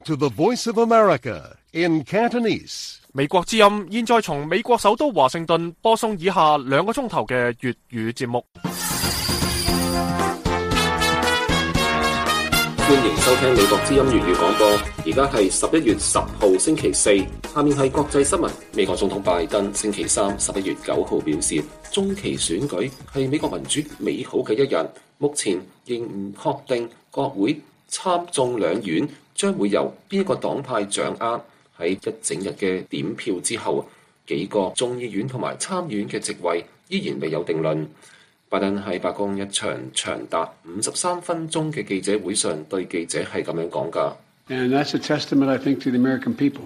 To the Voice of America in Cantonese. 美國之音現在從美國首都華盛頓播送以下2個鐘頭嘅粵語節目。 歡迎收聽美國之音粵語廣播。而家係11月10號星期四，下面係國際新聞。美國總統拜登星期三11月9號表示，中期選舉係美國民主美好嘅一日。目前仍唔確定國會參眾兩院將會由邊一個黨派掌握。喺一整日嘅點票之後，幾個眾議院同埋參議院嘅席位依然未有定論。拜登喺白宮一場長達53分鐘嘅記者會上對記者係咁樣講㗎。 And that's a testament, I think, to the American people.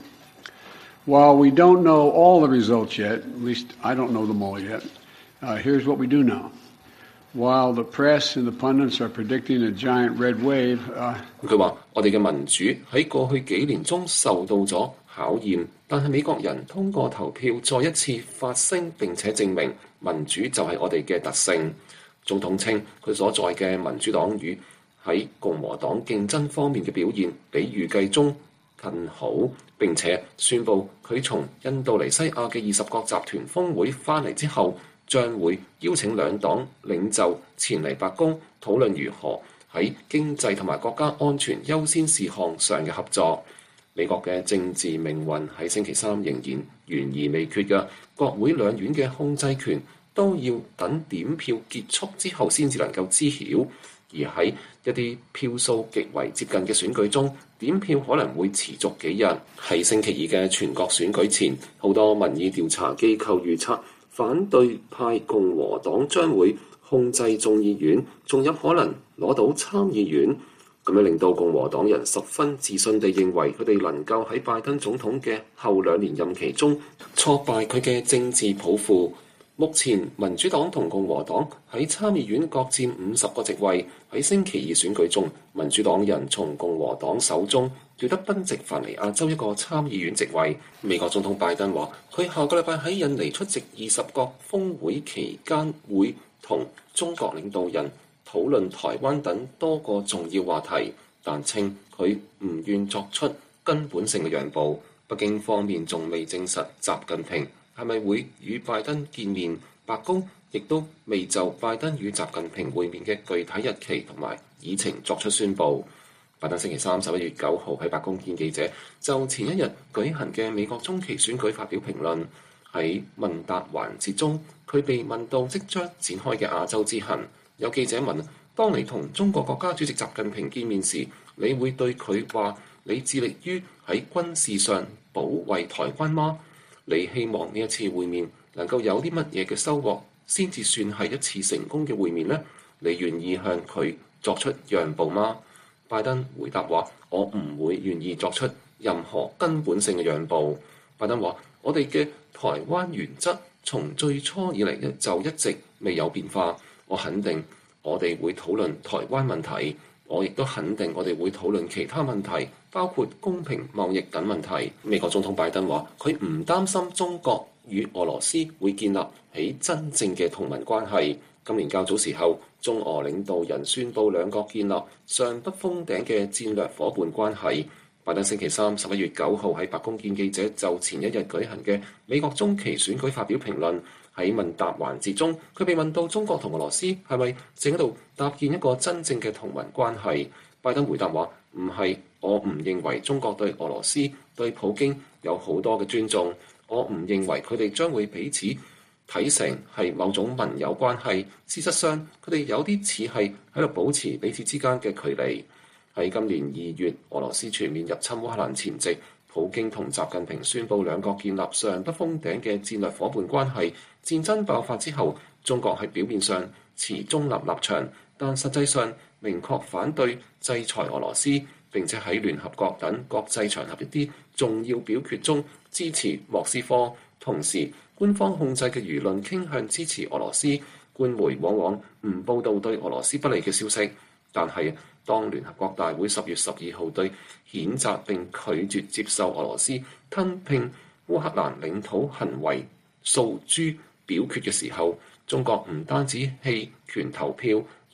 While we don't know all the results yet, at least I don't know them all yet, here's what we do know. While the press and the pundits are predicting a giant red wave, 佢話：我哋嘅民主喺過去幾年中受到咗考驗，但係美國人通過投票再一次發聲，並且證明民主就係我哋嘅特性。總統稱佢所在嘅民主黨羽喺共和黨競爭方面嘅表現比預計中更好，並且宣布佢從印度尼西亞嘅20國集團峰會翻嚟之後，將會邀請兩黨領袖前嚟白宮討論如何喺經濟同埋國家安全優先事項上嘅合作。美國嘅政治命運喺星期三仍然懸而未決嘅，國會兩院嘅控制權都要等點票結束之後先至能夠知曉。而喺一啲票數極為接近嘅選舉中，點票可能會持續幾日。喺星期二嘅全國選舉前，好多民意調查機構預測反對派共和黨將會控制眾議院，仲有可能攞到參議院，咁樣令到共和黨人十分自信地認為佢哋能夠喺拜登總統嘅後2年任期中挫敗佢嘅政治抱負。目前民主黨同共和黨喺參議院各佔50個席位。喺星期二選舉中，民主黨人從共和黨手中奪得賓夕凡尼亞州一個參議院席位。美國總統拜登話，佢下個禮拜喺印尼出席20國峰會期間，會同中國領導人討論台灣等多個重要話題，但稱佢唔願作出根本性嘅讓步。北京方面仲未證實習近平係咪會與拜登見面，白宮亦都未就拜登與習近平會面嘅具體日期同埋議程作出宣佈。拜登星期三11月9號喺白宮見記者，就前一日舉行嘅美國中期選舉發表評論。喺問答環節中，佢被問到即將展開嘅亞洲之行，有記者問：當你同中國國家主席習近平見面時，你會對佢話你致力於喺軍事上保衛台灣嗎？你希望呢一次會面能夠有啲乜嘢嘅收穫先至算係一次成功嘅會面呢？你願意向佢作出讓步嗎？拜登回答話：我唔會願意作出任何根本性嘅讓步。拜登話：我哋嘅台灣原則從最初以嚟就一直未有變化。我肯定我哋會討論台灣問題，我亦都肯定我哋會討論其他問題，包括公平貿易等問題。美國總統拜登話：佢唔擔心中國與俄羅斯會建立起真正嘅同盟關係。今年較早時候，中俄領導人宣布兩國建立上不封頂嘅戰略伙伴關係。拜登星期三11月9號喺白宮見記者，就前一日舉行嘅美國中期選舉發表評論。喺問答環節中，佢被問到中國同俄羅斯係咪正喺度搭建一個真正嘅同盟關係。拜登回答話：唔係，我唔認為中國對俄羅斯對普京有好多嘅尊重，我唔認為佢哋將會彼此睇成係某種盟友關係。事實上，佢哋有啲似係喺度保持彼此之間嘅距離。喺今年2月，俄羅斯全面入侵烏克蘭前夕，普京同習近平宣布兩國建立上不封頂嘅戰略伙伴關係。戰爭爆發之後，中國喺表面上持中立立場，但實際上明確反對制裁俄羅斯，並且喺聯合國等國際場合一啲重要表決中支持莫斯科。同時，官方控制嘅輿論傾向支持俄羅斯，官媒往往唔報導對俄羅斯不利嘅消息。但係，當聯合國大會10月12號對譴責並拒絕接受俄羅斯吞併烏克蘭領土行為訴諸表決嘅時候，中國唔單止棄權投票，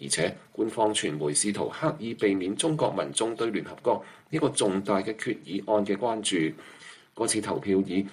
而且官方傳媒試圖刻意避免中國民眾對聯合國呢個重大嘅決議案嘅關注。嗰次投票以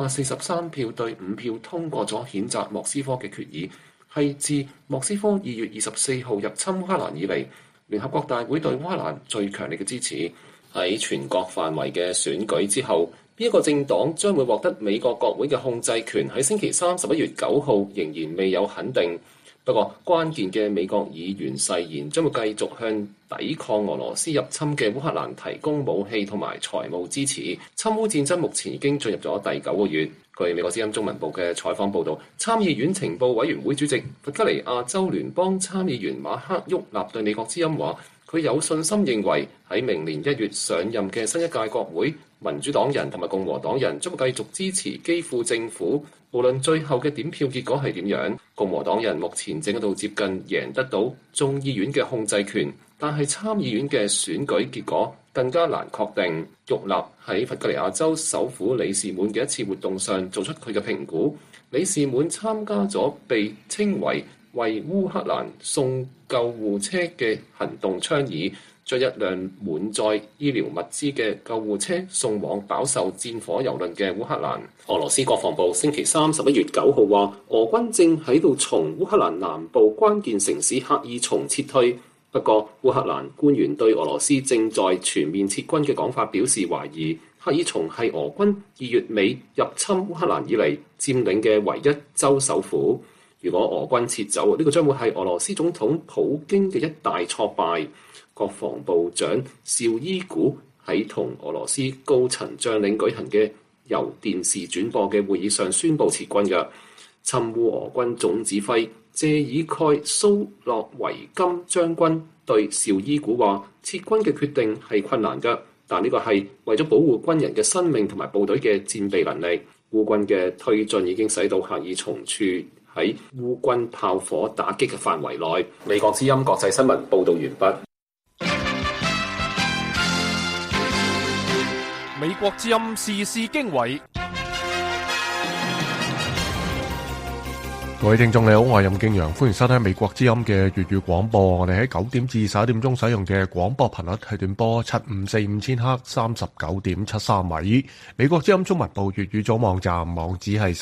143票對5票通過咗譴責莫斯科嘅決議，係自莫斯科2月24號入侵烏克蘭以嚟，聯合國大會對烏克蘭最強烈嘅支持。喺全國範圍嘅選舉之後，呢一個政黨將會獲得美國國會嘅控制權，喺星期三11月9號仍然未有肯定。不過關鍵嘅美國議員誓言將會繼續向抵抗俄羅斯入侵嘅烏克蘭提供武器同埋財務支持。侵烏戰爭目前已經進入咗第9個月。據美國之音中文部嘅採訪報導，參議院情報委員會主席弗吉尼亞州聯邦參議員馬克沃納對美國之音話，佢有信心認為喺明年1月上任嘅新一屆國會，民主黨人同埋共和黨人將會繼續支持基輔政府，無論最後嘅點票結果係點樣。共和黨人目前正喺度接近贏得到眾議院嘅控制權，但係參議院嘅選舉結果更加難確定。沃納喺弗吉尼亞州首府里士滿嘅一次活動上做出佢嘅評估。里士滿參加咗被稱為烏克蘭送救護車嘅行動倡議，將一輛滿載醫療物資嘅救護車送往飽受戰火蹂躪嘅烏克蘭。俄羅斯國防部星期三11月9號話，俄軍正喺度從烏克蘭南部關鍵城市赫爾松撤退。不過，烏克蘭官員對俄羅斯正在全面撤軍嘅講法表示懷疑。赫爾松係俄軍2月尾入侵烏克蘭以嚟佔領嘅唯一州首府。如果俄軍撤走，呢個將會係俄羅斯總統普京嘅一大挫敗。國防部長紹伊古喺同俄羅斯高層將領舉行嘅由電視轉播嘅會議上宣布撤軍嘅。侵烏俄軍總指揮謝爾蓋蘇洛維金將軍對紹伊古話：撤軍嘅決定係困難嘅，但呢個係為咗保護軍人嘅生命同埋部隊嘅戰備能力。烏軍嘅推進已經使到赫爾松處喺烏軍炮火打擊嘅範圍內。美國之音國際新聞報導完畢。 美國之音時事經緯。 各位聽眾你好，我係任敬陽，歡迎收聽美國之音嘅粵語廣播。我哋喺9點至11點鐘使用嘅廣播頻率係短波7545000赫 39.73 米。美國之音中文部粵語組網站網址係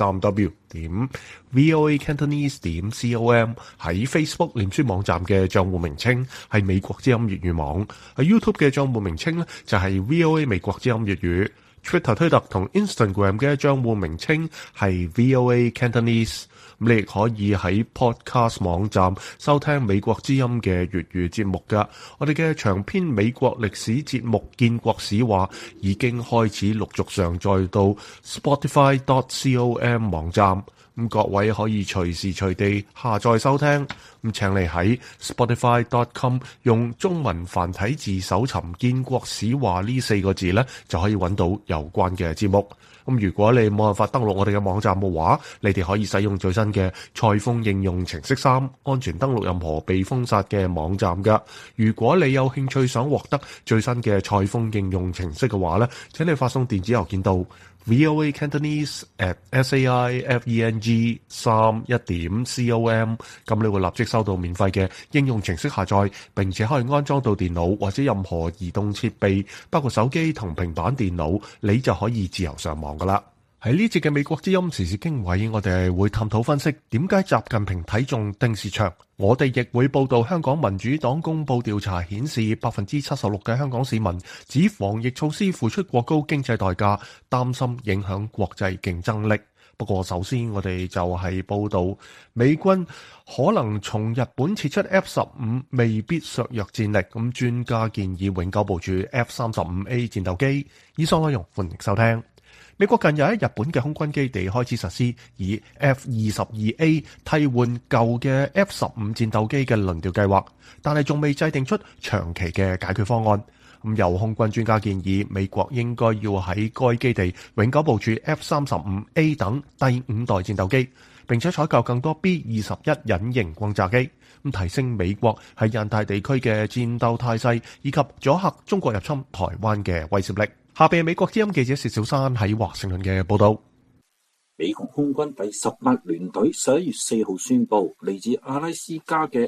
3w.voacantonese.com。 喺 Facebook 臉書網站嘅賬戶名稱係美國之音粵語網。喺 YouTube 嘅賬戶名稱呢就係 VOA 美國之音粵語。Twitter 推特同 Instagram 嘅賬戶名稱係 VOA Cantonese。你亦可以喺 Podcast 網站收聽美國之音嘅粵語節目㗎。我哋嘅長篇美國歷史節目《建國史話》已經開始陸續上載到 Spotify.com 網站。各位可以隨時隨地下載收聽。請你喺 Spotify.com 用中文繁體字搜尋《建國史話》呢4個字呢，就可以揾到有關嘅節目。如果你冇辦法登錄我哋嘅網站嘅話，你哋可以使用最新嘅蔡豐應用程式3，安全登錄任何被封殺嘅網站㗎。如果你有興趣想獲得最新嘅蔡豐應用程式嘅話呢，請你發送電子郵件到voacantonese@saifeng31.com， 咁你會立即收到免費嘅應用程式下載，並且可以安裝到電腦或者任何移動設備，包括手機同平板電腦，你就可以自由上網噶啦。喺呢節嘅美國之音時事經緯，我哋會探討分析點解習近平睇中丁薛祥。我哋亦會報道香港民主黨公佈調查顯示，76%嘅香港市民指防疫措施付出過高經濟代價，擔心影響國際競爭力。不過首先我哋就係報道美軍可能從日本撤出 F-15 未必削弱戰力，咁專家建議永久部署 F-35A 戰鬥機。以上內容歡迎收聽。美國近日喺日本嘅空軍基地開始實施以 F-22A 替換舊嘅 F-15 戰鬥機嘅輪調計劃，但係仲未制定出長期嘅解決方案。有空軍專家建議美國應該要喺該基地永久部署 F-35A 等第5代戰鬥機，並且採購更多 B-21 隱形轟炸機，提升美國喺印太地區嘅戰鬥態勢，以及阻嚇中國入侵台灣嘅威懾力。下邊係美國之音記者薛小山喺華盛頓嘅報道。 美國空軍第18聯隊11月4號宣布，嚟自阿拉斯加嘅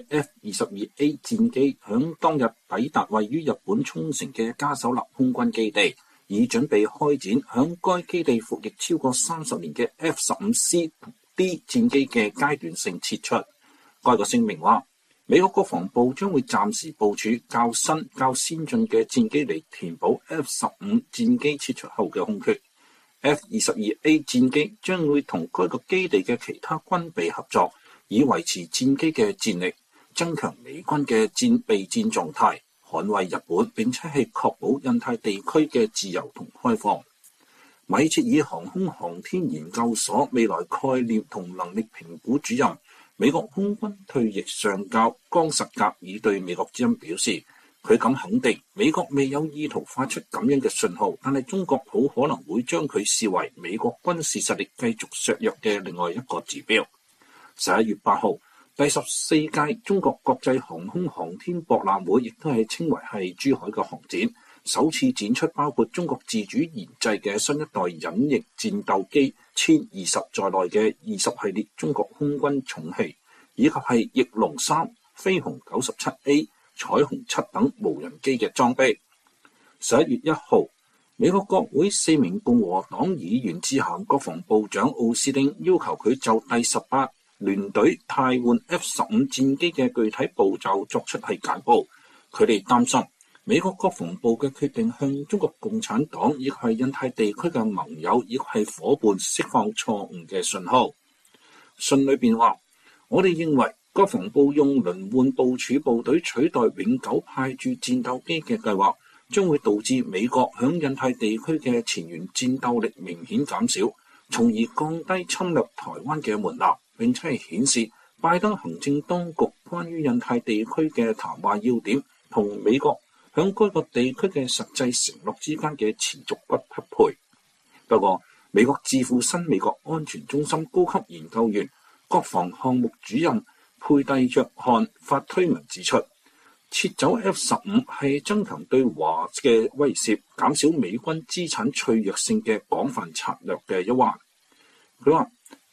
F-22A 戰機響當日抵達位於日本沖繩嘅加手納空軍基地，以準備開展響該基地服役超過30年嘅 F-15CD 戰機嘅階段性撤出。該個聲明話，美國國防部將會暫時部署較新、較先進嘅戰機嚟填補 F-15戰機撤出後嘅空缺。F-22A 戰機將會同該個基地嘅其他軍備合作，以維持戰機嘅戰力，增強美軍嘅備戰狀態，捍衛日本，並且係確保印太地區嘅自由同開放。米切爾航空航天研究所未來概念同能力評估主任、美國空軍退役上校江實格爾對美國之音表示，佢敢肯定美國未有意圖發出咁樣嘅信號，但係中國好可能會將佢視為美國軍事實力繼續削弱嘅另外一個指標。11月8號，第14屆中國國際航空航天博覽會，亦都係稱為係珠海嘅航展，首次展出包括中國自主研製嘅新一代隱翼戰鬥機殲20在內嘅20系列中國空軍重器，以及係翼龍3、飛鴻97A、彩虹7等無人機嘅裝備。11月1號，美國國會4名共和黨議員致函國防部長奧斯汀，要求佢就第18聯隊汰換 F-15 戰機嘅具體步驟作出係簡報。佢哋擔心美國國防部嘅決定向中國共產黨亦係印太地區嘅盟友亦係夥伴釋放錯誤嘅信號。信裏邊話，我哋認為國防部用輪換部署部隊取代永久派駐戰鬥機嘅計劃，將會導致美國響印太地區嘅前沿戰鬥力明顯減少，從而降低侵略台灣嘅門檻，並且係顯示拜登行政當局關於印太地區嘅談話要點同美國響該個地區嘅實際承諾之間嘅持續不匹配。不過，美國智庫新美國安全中心高級研究員、國防項目主任佩蒂約翰發推文指出，撤走 F-15係增強對華嘅威懾，減少美軍資產脆弱性嘅廣泛策略嘅一環。佢話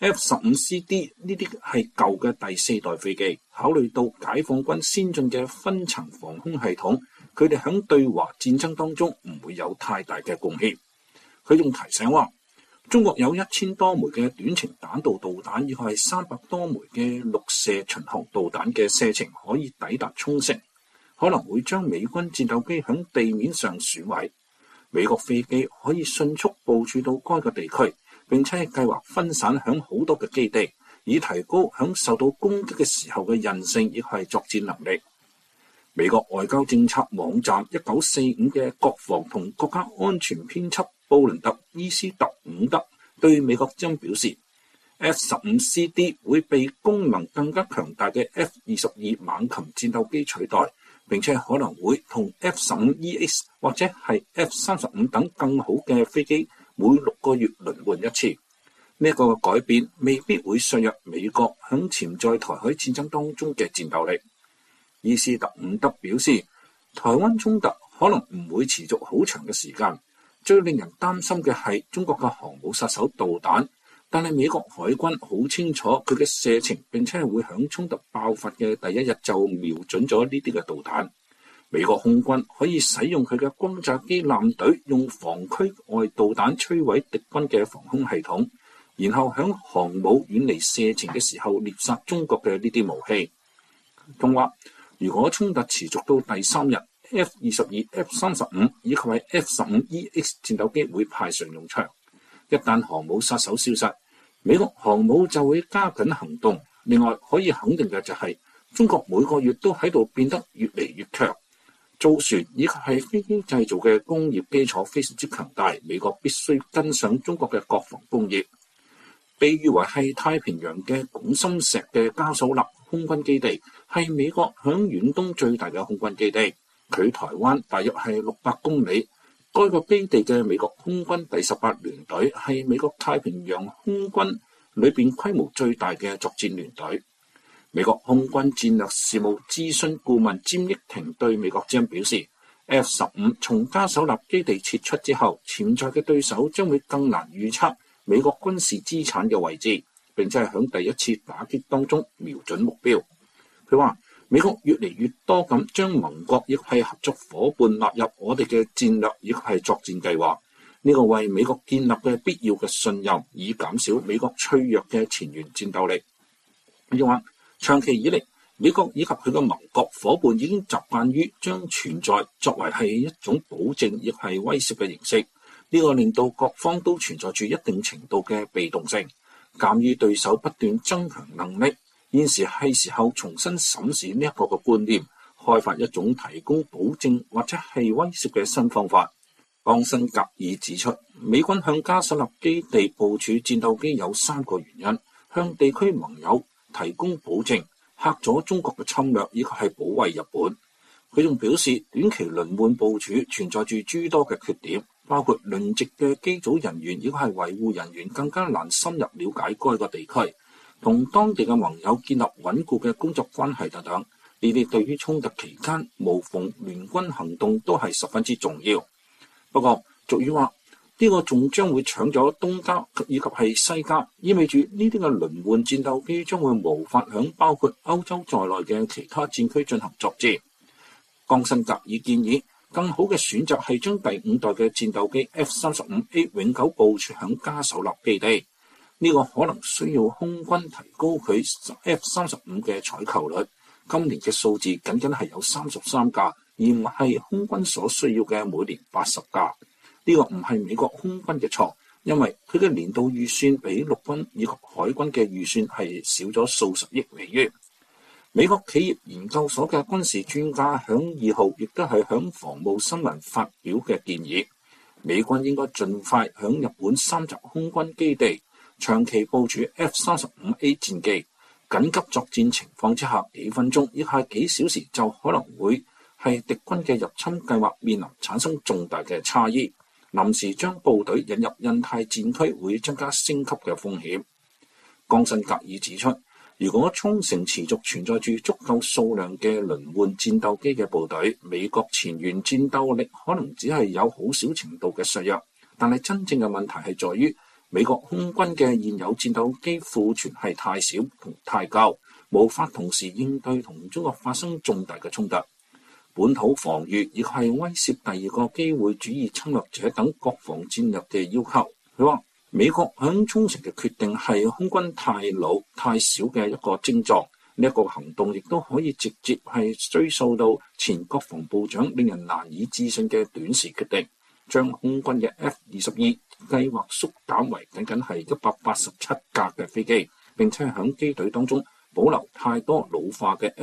F-15CD 呢啲係舊嘅第4代飛機，考慮到解放軍先進嘅分層防空系統，佢哋響對華戰爭當中唔會有太大嘅貢獻。佢仲提醒話，中國有1000多枚嘅短程彈道導彈，以及係300多枚嘅陸射巡航導彈嘅射程可以抵達沖繩，可能會將美軍戰鬥機響地面上損毀。美國飛機可以迅速部署到該個地區，並且計劃分散響好多嘅基地，以提高響受到攻擊嘅時候嘅韌性，亦係作戰能力。美國外交政策網站1945嘅國防同國家安全編輯布倫特伊斯特伍德對美國之音表示， F-15CD 會被功能更加強大嘅 F-22猛禽戰鬥機取代，並且可能會同 F-15EX 或者係 F-35等更好嘅飛機每6個月輪換一次。呢個改變未必會削弱美國響潛在台海戰爭當中嘅戰鬥力。伊斯特伍德表示，台灣衝突可能唔會持續好長嘅時間，最令人擔心嘅係中國嘅航母殺手導彈，但係美國海軍好清楚佢嘅射程，並且係會響衝突爆發嘅第一日就瞄準咗呢啲嘅導彈。美國空軍可以使用佢嘅轟炸機艦隊，用防區外導彈摧毀敵軍嘅防空系統，然後響航母遠離射程嘅時候獵殺中國嘅呢啲武器。仲話，如果衝突持續到第3日，F-22、F-35以及係 F-15EX 戰鬥機會派上用場。一旦航母殺手消失，美國航母就會加緊行動。另外可以肯定嘅就係，中國每個月都喺度變得越嚟越強，造船以及係飛機製造嘅工業基礎非常之強大。美國必須跟上中國嘅國防工業。被譽為係太平洋嘅拱心石嘅加手納空軍基地，係美國響遠東最大嘅空軍基地，距台灣大約係600公里。該個基地嘅美國空軍第18聯隊係美國太平洋空軍裏邊規模最大嘅作戰聯隊。美國空軍戰略事務諮詢顧問詹益廷對美國之音表示， F-15從加手納基地撤出之後，潛在嘅對手將會更難預測， 美國軍事資產嘅位置，並且係響第一次打擊當中瞄準目標。佢話美國越嚟越多咁將盟國亦係合作夥伴納入我哋嘅戰略亦係作戰計劃，呢個為美國建立嘅必要嘅信任，以減少美國脆弱嘅前沿戰鬥力。又話長期以嚟，美國以及佢嘅盟國夥伴已經習慣於將存在作為係一種保證亦係威懾嘅形式，呢個令到各方都存在住一定程度嘅被動性。鑑於對手不斷增強能力，現時係時候重新審視呢一個嘅觀念，開發一種提供保證或者係威懾嘅新方法。岡辛格爾指出，美軍向加索納基地部署戰鬥機有3個原因：向地區盟友提供保證、嚇阻中國嘅侵略，以及係保衛日本。佢仲表示，短期輪換部署存在住諸多嘅缺點，包括輪值嘅機組人員亦係維護人員更加難深入了解該個地區，同當地嘅盟友建立穩固嘅工作關係等等。呢啲對於衝突期間無縫聯軍行動都係十分之重要。不過俗語話，呢個仲將會搶咗東家以及係西家，意味住呢啲嘅輪換戰鬥機將會無法響包括歐洲在內嘅其他戰區進行作戰。岡辛格爾建議，更好嘅選擇係將第5代嘅戰鬥機 F-35A 永久部署響加索納基地。呢個可能需要空軍提高佢 F-35嘅採購率。今年嘅數字僅僅係有33架，而唔係空軍所需要嘅每年80架。呢個唔係美國空軍嘅錯，因為佢嘅年度預算比陸軍以及海軍嘅預算係少咗數十億美元。美國企業研究所嘅軍事專家響2號亦都係響防務新聞發表嘅建議，美軍應該盡快響日本三澤空軍基地長期部署 F-35A 戰機。緊急作戰情況之下，幾分鐘亦係幾小時就可能會係敵軍嘅入侵計劃面臨產生重大嘅差異。臨時將部隊引入印太戰區會增加升級嘅風險。岡辛格爾指出，如果沖繩持續存在住足夠數量嘅輪換戰鬥機嘅部隊，美國前沿戰鬥力可能只係有好少程度嘅削弱。但係真正嘅問題係在於，美國空軍嘅現有戰鬥機庫存係太少同太舊，無法同時應對同中國發生重大嘅衝突。本土防禦亦係威懾第2個機會主義侵略者等國防戰略嘅要求。佢話美國響沖繩嘅決定係空軍太老太少嘅一個徵狀，呢一個行動亦都可以直接係追溯到前國防部長令人難以置信嘅短時決定，將空軍嘅 F-22計劃縮減為僅僅係187架嘅飛機，並且響機隊當中保留太多老化嘅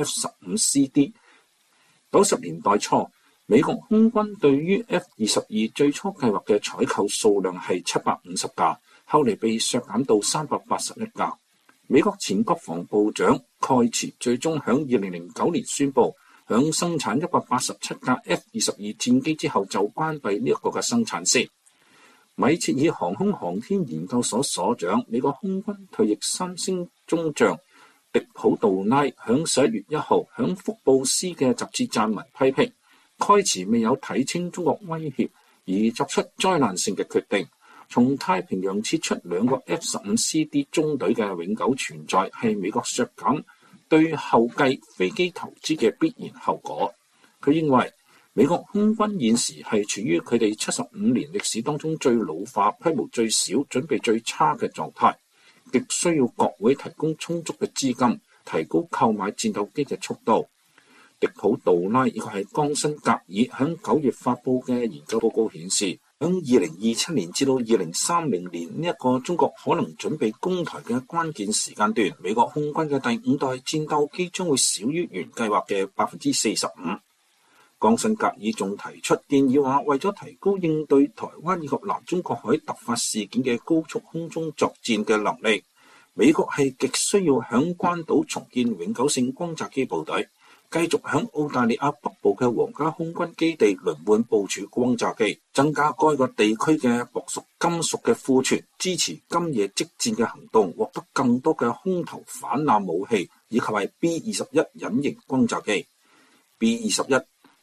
F-15CD。90年代初，美國空軍對於 F-22最初計劃嘅採購數量係750架，後嚟被削減到381架。美國前國防部長蓋茨最終響2009年宣布，響生產187架 F-22戰機之後就關閉呢一個嘅生產線。米切爾航空航天研究所所長、美國空軍退役3星中將迪普杜拉響11月1號響福布斯嘅雜誌撰文批評，蓋茨未有睇清中國威脅而作出災難性嘅決定。從太平洋撤出2個 F-15CD 中隊嘅永久存在係美國削減對後繼飛機投資嘅必然後果。佢認為美國空軍現時係處於佢哋75年歷史當中最老化、規模最小、準備最差嘅狀態，極需要國會提供充足嘅資金，提高購買戰鬥機嘅速度。迪普杜拉以及係岡辛格爾響9月發布嘅研究報告顯示，響2027年至到2030年呢一個中國可能準備攻台嘅關鍵時間段，美國空軍嘅第5代戰鬥機將會少於原計劃嘅45%。岡辛格爾仲提出建議話，為咗提高應對台灣以及南中國海突發事件嘅高速空中作戰嘅能力，美國係極需要響關島重建永久性轟炸機部隊，繼續響澳大利亞北部嘅皇家空軍基地輪換部署轟炸機，增加該個地區嘅薄屬金屬嘅庫存，支持今夜即戰嘅行動，獲得更多嘅空投反艦武器，以及係 B-21 隱形轟炸機。B-21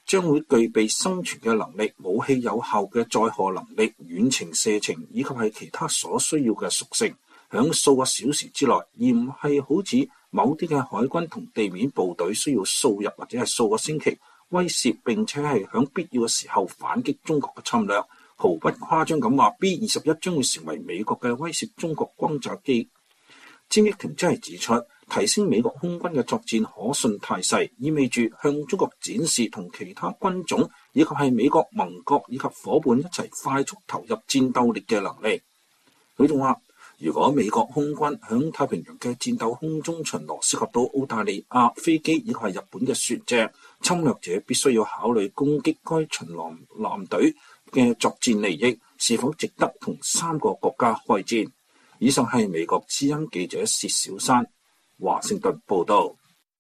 將會具備生存嘅能力、武器有效嘅載荷能力、遠程射程以及係其他所需要嘅屬性，響數個小時之內，而唔係好似某啲嘅海軍同地面部隊需要數日或者係數個星期威懾並且係響必要嘅時候反擊中國嘅侵略。毫不誇張咁話 ，B-21 將會成為美國嘅威懾中國轟炸機。詹益權真係指出，提升美國空軍嘅作戰可信態勢，意味住向中國展示同其他軍種以及係美國盟國以及伙伴一齊快速投入戰鬥力嘅能力。佢仲話，如果美國空軍響太平洋嘅戰鬥空中巡邏涉及到澳大利亞飛機以及係日本嘅船隻，侵略者必須要考慮攻擊該巡邏艦隊嘅作戰利益是否值得同3個國家開戰。以上係美國之音記者薛小山華盛頓報道。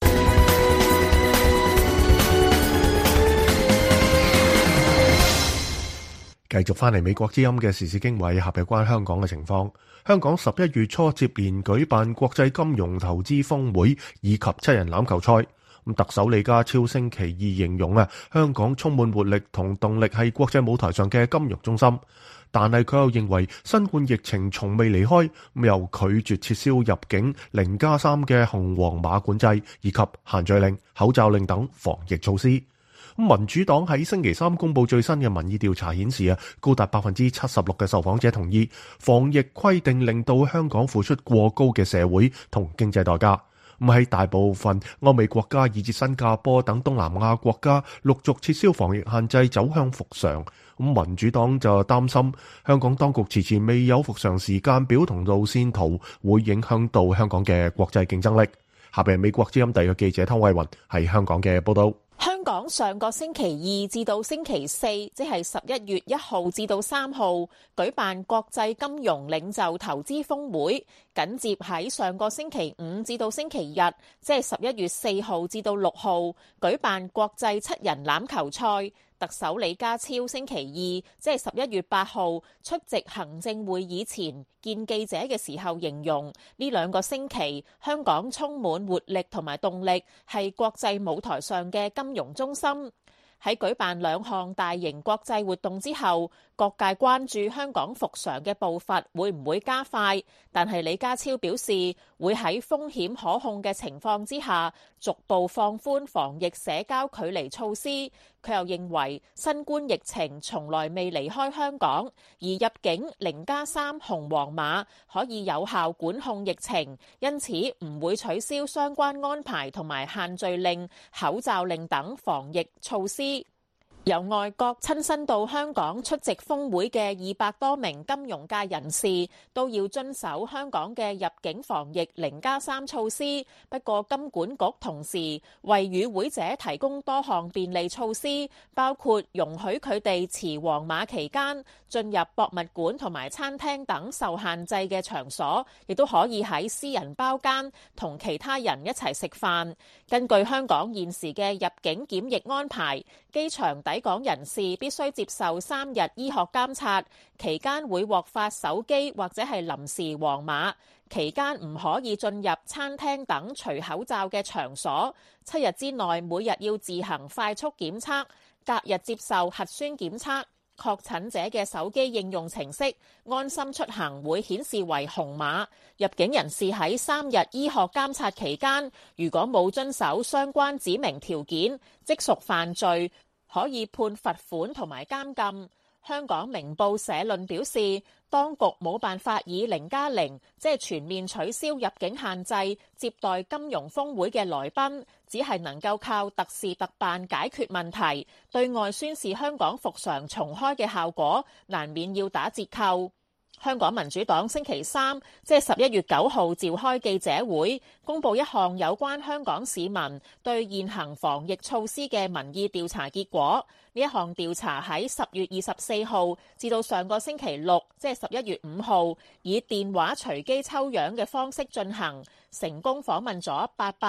繼續翻嚟美國之音嘅時事經緯，合有關香港嘅情況。香港11月初接連舉辦國際金融投資峰會以及7人欖球賽。特首李家超星期二形容香港充滿活力同動力，係國際舞台上嘅金融中心。但係佢又認為新冠疫情從未離開，又拒絕撤銷入境0+3嘅紅黃碼管制以及限聚令、口罩令等防疫措施。民主黨喺星期三公布最新嘅民意調查顯示高達76%嘅受訪者同意防疫規定令到香港付出過高嘅社會同經濟代價。喺大部分歐美國家以至新加坡等東南亞國家陸續撤銷防疫限制，走向復常。民主黨就擔心香港當局遲遲未有復常時間表同路線圖，會影響到香港嘅國際競爭力。下邊係美國之音第二個記者湯慧雲喺香港嘅報道。 香港上個星期二至到星期四，即係11月1號至到3號，舉辦國際金融領袖投資峰會，緊接喺上個星期五至到星期日，即係11月4號至到6號，舉辦國際7人欖球賽。特首李家超星期二，即係11月8號出席行政會議前見記者嘅時候，形容呢2個星期香港充滿活力同埋動力，係國際舞台上嘅金融中心。喺舉辦2項大型國際活動之後，各界關注香港復常嘅步伐會唔會加快，但係李家超表示會喺風險可控嘅情況之下，逐步放寬防疫社交距離措施。佢又認為新冠疫情從來未離開香港，而入境0+3紅黃碼可以有效管控疫情，因此唔會取消相關安排同埋限聚令、口罩令等防疫措施。由外國親身到香港出席峰會嘅200多名金融界人士都要遵守香港嘅入境防疫0+3措施。不過金管局同時為與會者提供多項便利措施，包括容許佢哋持黃碼期間進入博物館同埋餐廳等受限制嘅場所，亦都可以喺私人包間同其他人一齊食飯。根據香港現時嘅入境檢疫安排，機場抵港人士必須接受3日醫學監察，期間會獲發手機或者係臨時黃碼，期間唔可以進入餐廳等除口罩嘅場所。7日之內每日要自行快速檢測，隔日接受核酸檢測。確診者嘅手機應用程式安心出行會顯示為紅碼。入境人士喺3日醫學監察期間，如果冇遵守相關指明條件，即屬犯罪，可以判罰款同埋監禁。香港明報社論表示，當局冇辦法以0+0，即係全面取消入境限制，接待金融峰會嘅來賓，只係能夠靠特事特辦解決問題，對外宣示香港復常重開嘅效果，難免要打折扣。香港民主黨星期三，即係11月9號召開記者會，公佈一項有關香港市民對現行防疫措施嘅民意調查結果。呢一項調查喺10月24號至到上個星期六，即係11月5號，以電話隨機抽樣嘅方式進行，成功訪問咗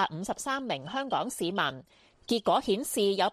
853名香港市民。結果顯示有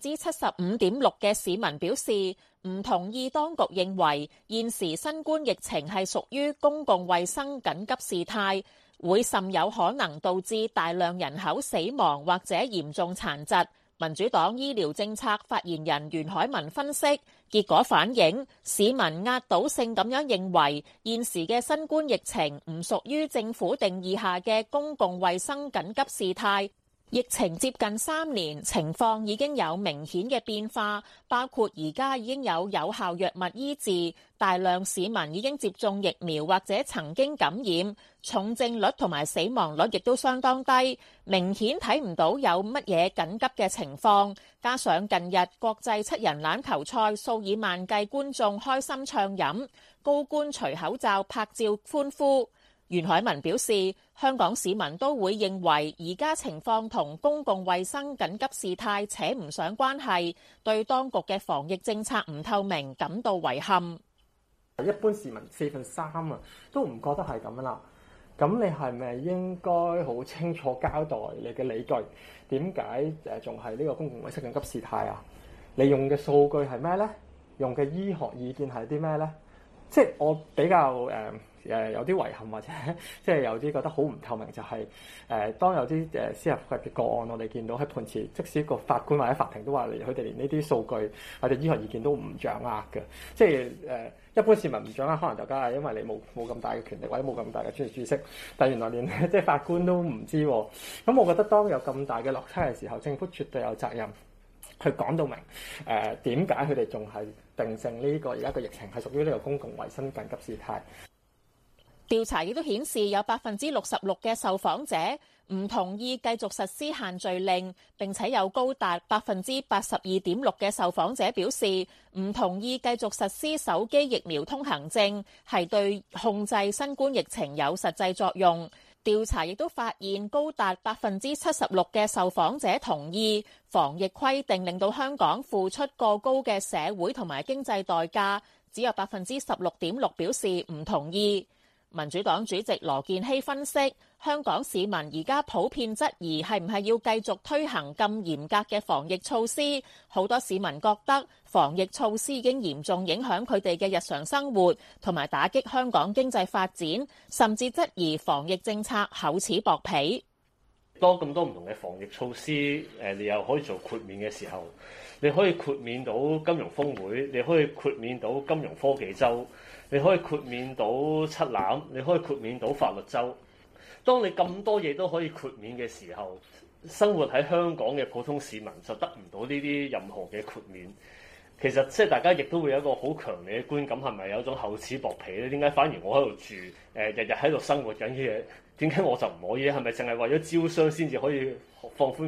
75.6%嘅市民表示唔同意當局認為現時新冠疫情係屬於公共衛生緊急事態，會甚有可能導致大量人口死亡或者嚴重殘疾， 民主黨醫療政策發言人袁海文分析，結果反映市民壓倒性咁樣認為現時嘅新冠疫情唔屬於政府定義下嘅公共衛生緊急事態。疫情接近3年，情況已經有明顯嘅變化，包括而家已經有效藥物醫治，大量市民已經接種疫苗或者曾經感染，重症率同埋死亡率亦都相當低，明顯睇唔到有乜嘢緊急嘅情況。加上近日國際七人欖球賽數以萬計觀眾開心暢飲，高官除口罩拍照歡呼。袁海文表示，香港市民都會認為而家情況同公共衛生緊急事態扯唔上關係，對當局嘅防疫政策唔透明感到遺憾。 一般市民3/4都唔覺得係咁啦。咁你係咪應該好清楚交代你嘅理據？點解仲係呢個公共衛生緊急事態啊？你用嘅數據係咩呢？用嘅醫學意見係啲咩呢？即係我比較有啲遺憾，或者即係有啲覺得好唔透明，就係當有啲司法嘅個案，我哋見到喺判詞，即使個法官或者法庭都話佢哋連呢啲數據或者醫學意見都唔掌握嘅，即係一般市民唔掌握，可能就梗係因為你冇咁大嘅權力或者冇咁大嘅專業知識，但原來連即係法官都唔知喎。咁我覺得當有咁大嘅落差嘅時候，政府絕對有責任去講到明點解佢哋仲係定性呢個而家嘅疫情係屬於呢個公共衛生緊急事態。 調查亦都顯示有66%嘅受訪者唔同意繼續實施限聚令，並且有高達82.6%嘅受訪者表示唔同意繼續實施手機疫苗通行證，係對控制新冠疫情有實際作用。調查亦都發現高達76%嘅受訪者同意防疫規定令到香港付出過高嘅社會同埋經濟代價，只有16.6%表示唔同意。民主黨主席羅健熙分析，香港市民而家普遍質疑係唔係要繼續推行咁嚴格嘅防疫措施，好多市民覺得防疫措施已經嚴重影響佢哋嘅日常生活，同埋打擊香港經濟發展，甚至質疑防疫政策厚此薄彼。 當咁多唔同嘅防疫措施，你又可以做豁免嘅時候，你可以豁免到金融峰會，你可以豁免到金融科技周，你可以豁免到七欖，你可以豁免到法律周。當你咁多嘢都可以豁免嘅時候，生活喺香港嘅普通市民就得唔到呢啲任何嘅豁免。其實即係大家亦都會有一個好強烈嘅觀感，係咪有一種厚此薄彼咧？點解反而我喺度住，日日喺度生活緊嘅嘢，點解我就唔可以咧？係咪淨係為咗招商先至可以放寬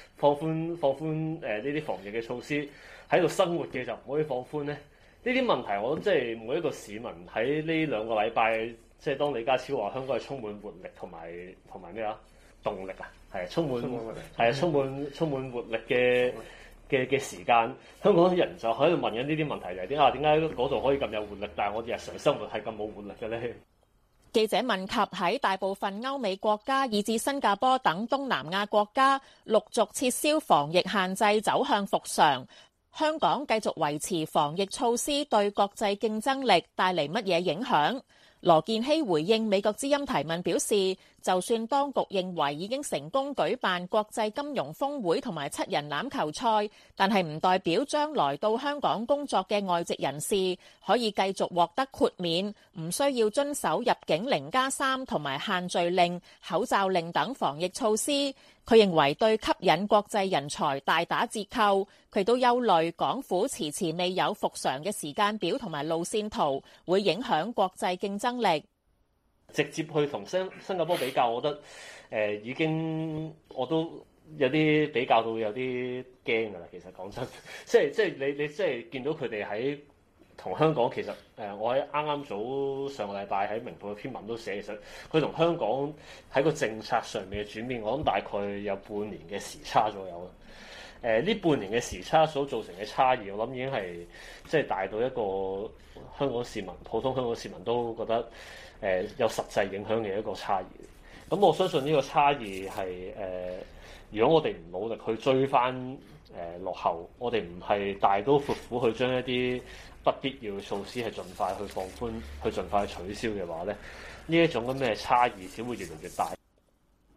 呢啲防疫嘅措施？喺度生活嘅就唔可以放寬咧？呢啲問題，我即係每一個市民喺呢2個禮拜，即係當李家超話香港係充滿活力同埋咩啊動力啊，係充滿活力嘅時間，香港人就喺度問緊呢啲問題，就係點解嗰度可以咁有活力，但係我哋日常生活係咁冇活力嘅咧？ 記者問及喺大部分歐美國家以至新加坡等東南亞國家陸續撤銷防疫限制，走向復常，香港繼續維持防疫措施對國際競爭力帶嚟乜嘢影響？羅健熙回應美國之音提問表示，就算當局認為已經成功舉辦國際金融峰會同埋7人欖球賽，但係唔代表將來到香港工作嘅外籍人士可以繼續獲得豁免，唔需要遵守入境0+3同埋限聚令、口罩令等防疫措施。佢認為對吸引國際人才大打折扣，佢都憂慮港府遲遲未有復常嘅時間表同埋路線圖，會影響國際競爭力。 直接去同新加坡比較，我覺得已經我都有啲比較到有啲驚㗎啦。其實講真，即係你即係見到佢哋喺同香港，其實我喺啱早上個禮拜喺明報嘅篇文都寫，其實佢同香港喺個政策上面嘅轉變，我諗大概有半年嘅時差左右啦。呢半年嘅時差所造成嘅差異，我諗已經係即係大到一個香港市民、普通香港市民都覺得有實際影響嘅一個差異。咁我相信呢個差異係如果我哋唔努力去追翻落後，我哋唔係大刀闊斧去將一啲不必要嘅措施係盡快去放寬、去盡快去取消嘅話咧，呢一種咁嘅差異只會越嚟越大。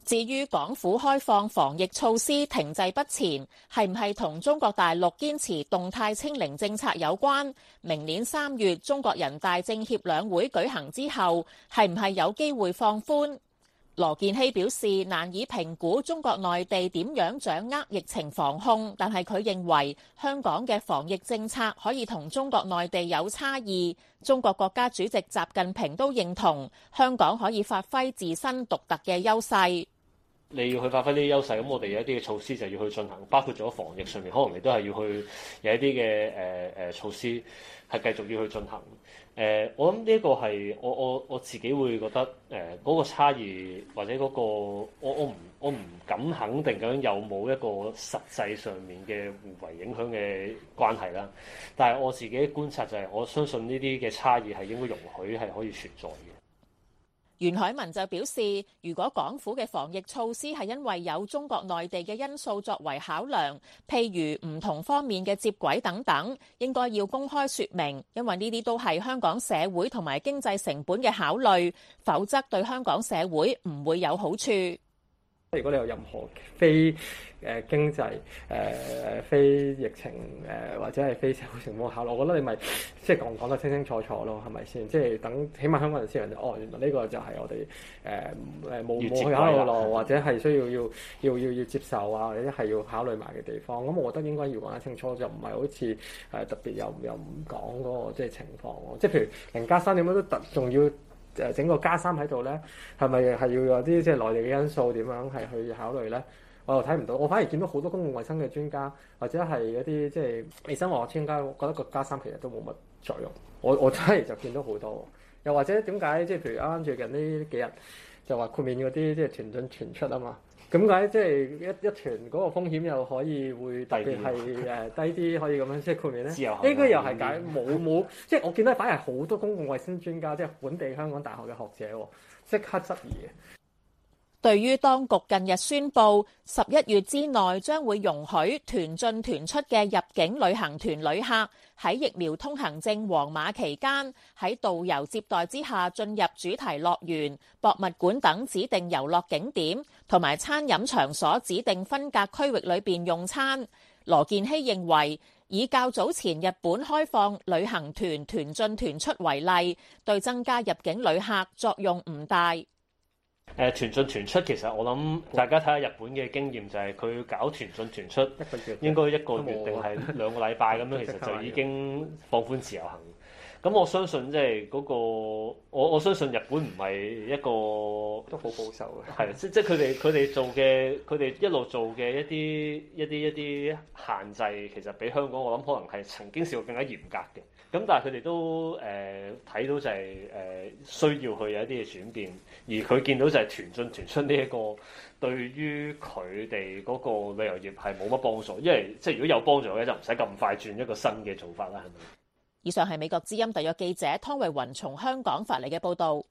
至於港府開放防疫措施停滯不前，係唔係同中國大陸堅持動態清零政策有關？明年3月中國人大政協兩會舉行之後，係唔係有機會放寬？羅健熙表示難以評估中國內地點樣掌握疫情防控，但係佢認為香港嘅防疫政策可以同中國內地有差異。中國國家主席習近平都認同香港可以發揮自身獨特嘅優勢。 你要去發揮呢啲優勢，咁我哋有一啲嘅措施就要去進行，包括咗防疫上面，可能你都係要去有一啲嘅措施係繼續要去進行。我諗呢一個係我自己會覺得嗰個差異或者嗰個我唔敢肯定究竟有冇一個實際上面嘅互為影響嘅關係啦。但係我自己觀察就係我相信呢啲嘅差異係應該容許係可以存在嘅。 袁海文就表示，如果港府嘅防疫措施係因為有中國內地嘅因素作為考量，譬如唔同方面嘅接軌等等，應該要公開說明，因為呢啲都係香港社會同埋經濟成本嘅考慮，否則對香港社會唔會有好處。 如果你有任何非經濟非疫情或者係非社會情況考慮，我覺得你咪即係講得清清楚楚咯，係咪先？即係等起碼香港人先人原來呢個就係我哋冇去考慮落，或者係需要接受啊，或者係要考慮埋嘅地方。咁我覺得應該要講得清楚，就唔係好似特別又唔講嗰個即係情況。即係譬如0+3點樣都仲要。整個+3喺度咧，係咪係要有啲即係內地嘅因素點樣係去考慮咧？我又睇唔到，我反而見到好多公共衛生嘅專家，或者係一啲即係衞生學專家，我覺得個+3其實都冇乜作用。我真係就見到好多，又或者點解即係譬如啱啱最近呢幾日就話豁免嗰啲即係團進團出啊嘛？點解即係一團嗰個風險又可以會特別係低啲，可以咁樣即係豁免咧？應該又係解冇，即係我見到反而係好多公共衛生專家，即係本地香港大學嘅學者，即刻質疑嘅。 對於當局近日宣布11月之內將會容許團進團出嘅入境旅行團旅客喺疫苗通行證黃碼期間喺導遊接待之下進入主題樂園、博物館等指定遊樂景點同埋餐飲場所指定分隔區域裏邊用餐。羅健熙認為，以較早前日本開放旅行團團進團出為例，對增加入境旅客作用唔大。 團進團出其實我諗大家睇下日本嘅經驗就係佢搞團進團出應該1個月定係2個禮拜咁樣，其實就已經放寬自由行。咁我相信即係嗰個我相信日本唔係一個都好保守嘅， 係即係佢哋做嘅佢哋一路做嘅一啲限制，其實比香港我諗可能係曾經試過更加嚴格嘅。咁但係佢哋都睇到就係需要去有一啲嘅轉變，而佢見到就係團進團出呢一個對於佢哋嗰個旅遊業係冇乜幫助，因為即係如果有幫助嘅就唔使咁快轉一個新嘅做法啦，係咪？ 以上係美國之音特約記者湯慧雲從香港發嚟嘅報導。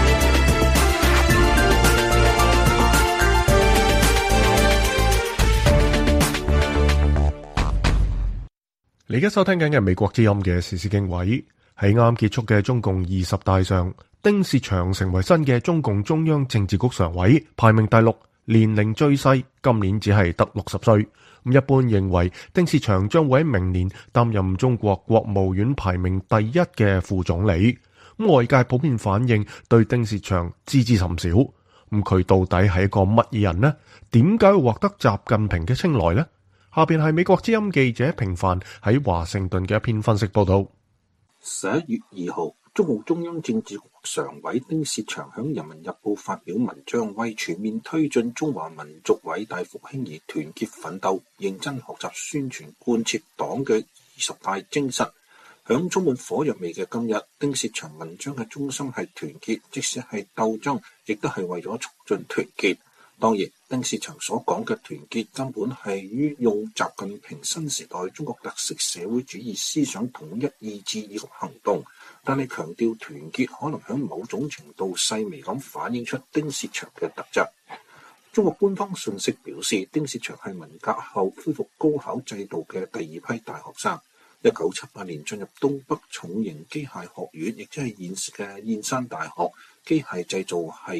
你而家收聽緊嘅美國之音嘅時事經緯，喺啱結束嘅中共20大上，丁薛祥成為新嘅中共中央政治局常委，排名第6，年齡最細，今年只係得60歲。一般認為丁薛祥將會喺明年擔任中國國務院排名第1嘅副總理。外界普遍反映對丁薛祥知之甚少。佢到底係一個乜嘢人呢？點解會獲得習近平嘅青睞呢？下邊係美國之音記者平凡喺華盛頓嘅一篇分析報道。 11月2號，中共中央政治局常委丁薛祥喺《人民日報》發表文章，為全面推進中華民族偉大復興而團結奮鬥，認真學習宣傳貫徹黨嘅20大精神。響充滿火藥味嘅今日，丁薛祥文章嘅中心係團結，即使係鬥爭，亦都係為咗促進團結。當然，丁薛祥所講嘅團結根本係於用習近平新時代中國特色社會主義思想統一意志以及行動，但係強調團結可能喺某種程度細微咁反映出丁薛祥嘅特質。中國官方信息表示，丁薛祥係文革後恢復高考制度嘅第二批大學生，1978年進入東北重型機械學院，亦即係現時嘅燕山大學機械製造系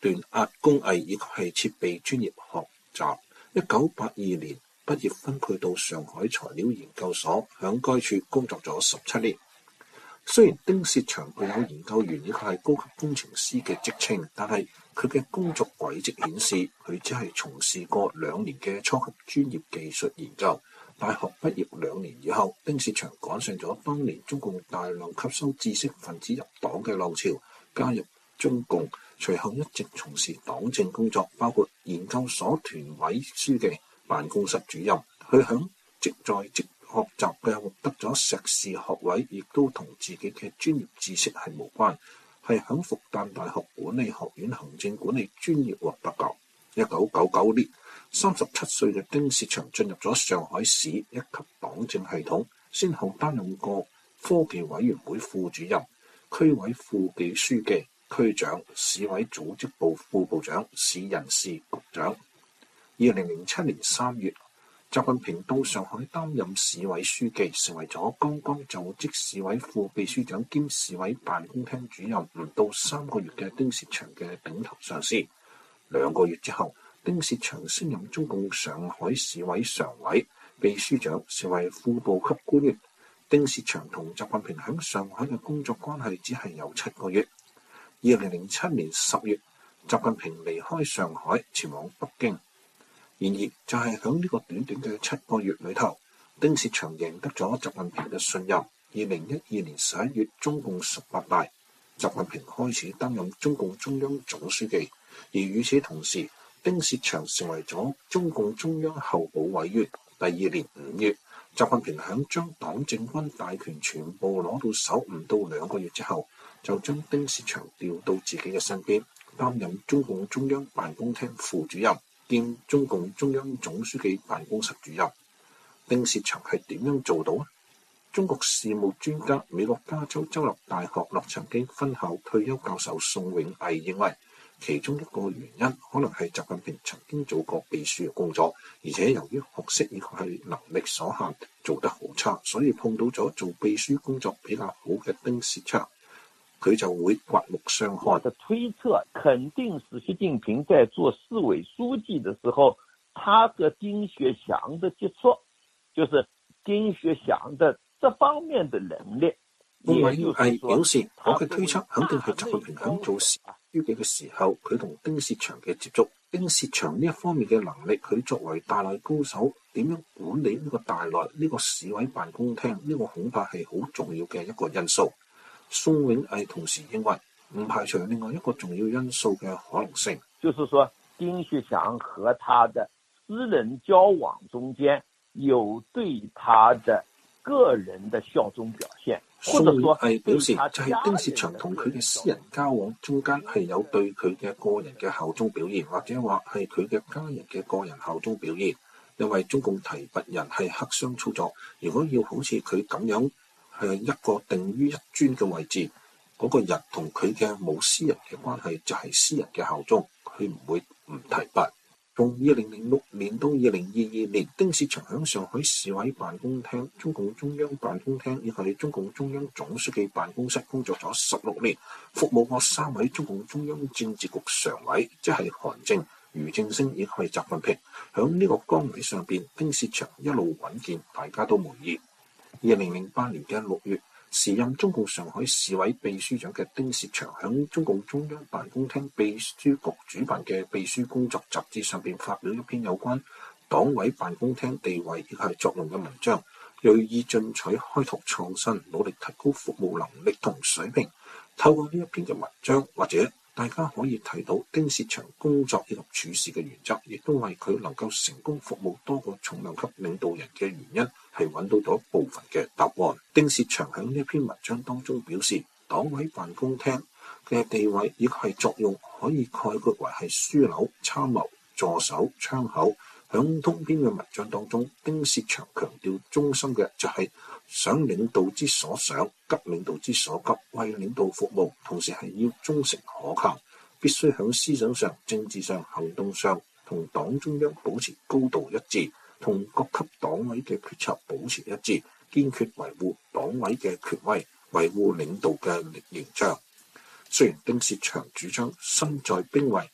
斷壓工藝以及係設備專業學習。1982年畢業分配到上海材料研究所，響該處工作咗17年。雖然丁薛祥具有研究員以及係高級工程師嘅職稱，但係佢嘅工作軌跡顯示，佢只係從事過2年嘅初級專業技術研究。大學畢業2年以後，丁薛祥趕上咗當年中共大量吸收知識分子入黨嘅浪潮，加入中共，隨後一直從事黨政工作，包括研究所團委書記、辦公室主任。佢響職在職學習嘅獲得咗碩士學位，亦都同自己嘅專業知識係無關，係響復旦大學管理學院行政管理專業獲得嘅。1999年，37歲嘅丁薛祥進入咗上海市一級黨政系統，先後擔任過科技委員會副主任、區委副秘書記、區長、市委組織部副部長、市人事局長。2007年3月，習近平到上海擔任市委書記，成為咗剛剛就職市委副秘書長兼市委辦公廳主任唔到3個月嘅丁薛祥嘅頂頭上司。2個月之後，丁薛祥升任中共上海市委常委、秘書長，成為副部級官員。丁薛祥同習近平喺上海嘅工作關係只係有7個月。2007年10月，習近平離開上海，前往北京。然而，就係喺呢個短短嘅7個月裏頭，丁薛祥贏得咗習近平嘅信任。2012年11月，中共18大，習近平開始擔任中共中央總書記。而與此同時，丁薛祥成為咗中共中央候補委員。第2年5月，習近平響將黨政軍大權全部攞到手唔到2個月之後，就將丁薛祥調到自己嘅身邊，擔任中共中央辦公廳副主任兼中共中央總書記辦公室主任。丁薛祥係點樣做到啊？中國事務專家、美國加州州立大學洛杉磯分校退休教授宋永毅認為，其中一個原因可能係習近平曾經做過秘書嘅工作，而且由於學識以及係能力所限，做得好差，所以碰到咗做秘書工作比較好嘅丁薛祥，佢就會刮目相看。 我的推測肯定是習近平在做市委書記的時候，他和丁薛祥的接觸，就是丁薛祥的這方面的能力。 宋永毅表示，我嘅推測肯定係習近平響做市書記嘅時候，佢同丁薛祥嘅接觸。丁薛祥呢一方面嘅能力，佢作為大內高手，點樣管理呢個大內呢個市委辦公廳，呢個恐怕係好重要嘅一個因素。宋永毅同時認為，唔排除另外一個重要因素嘅可能性， 就是說丁薛祥和他的私人交往中間有對他的個人的效忠表現。 宋永毅表示，就係丁薛祥同佢嘅私人交往中間係有對佢嘅個人嘅效忠表現，或者話係佢嘅家人嘅個人效忠表現。因為中共提拔人係黑箱操作，如果要好似佢咁樣係一個定於一尊嘅位置，嗰個人同佢嘅冇私人嘅關係，就係私人嘅效忠，佢唔會唔提拔。從2006年到2022年，丁薛祥響上海市委辦公廳、中共中央辦公廳以及中共中央總書記辦公室工作咗16年，服務過3位中共中央政治局常委，即係韓正、俞正聲以及習近平。響呢個崗位上邊，丁薛祥一路穩健，大家都滿意。2008年嘅6月，時任中共上海市委秘書長嘅丁薛祥響中共中央辦公廳秘書局主辦嘅秘書工作雜誌上邊發表一篇有關黨委辦公廳地位以及作用嘅文章，銳意進取，開拓創新，努力提高服務能力同水平。透過呢一篇嘅文章，或者大家可以睇到丁薛祥工作以及處事嘅原則，亦都為佢能夠成功服務多個重量級領導人嘅原因係揾到咗部分嘅答案。丁薛祥喺呢一篇文章當中表示，黨委辦公廳嘅地位亦係作用可以概括為係樞紐、參謀、助手、窗口。響通篇嘅文章當中，丁薛祥強調中心嘅就係想領導之所想，急領導之所急，為領導服務，同時係要忠誠可靠，必須響思想上、政治上、行動上同黨中央保持高度一致，同各級黨委嘅決策保持一致，堅決維護黨委嘅權威，維護領導嘅形象。雖然丁薛祥主張身在兵位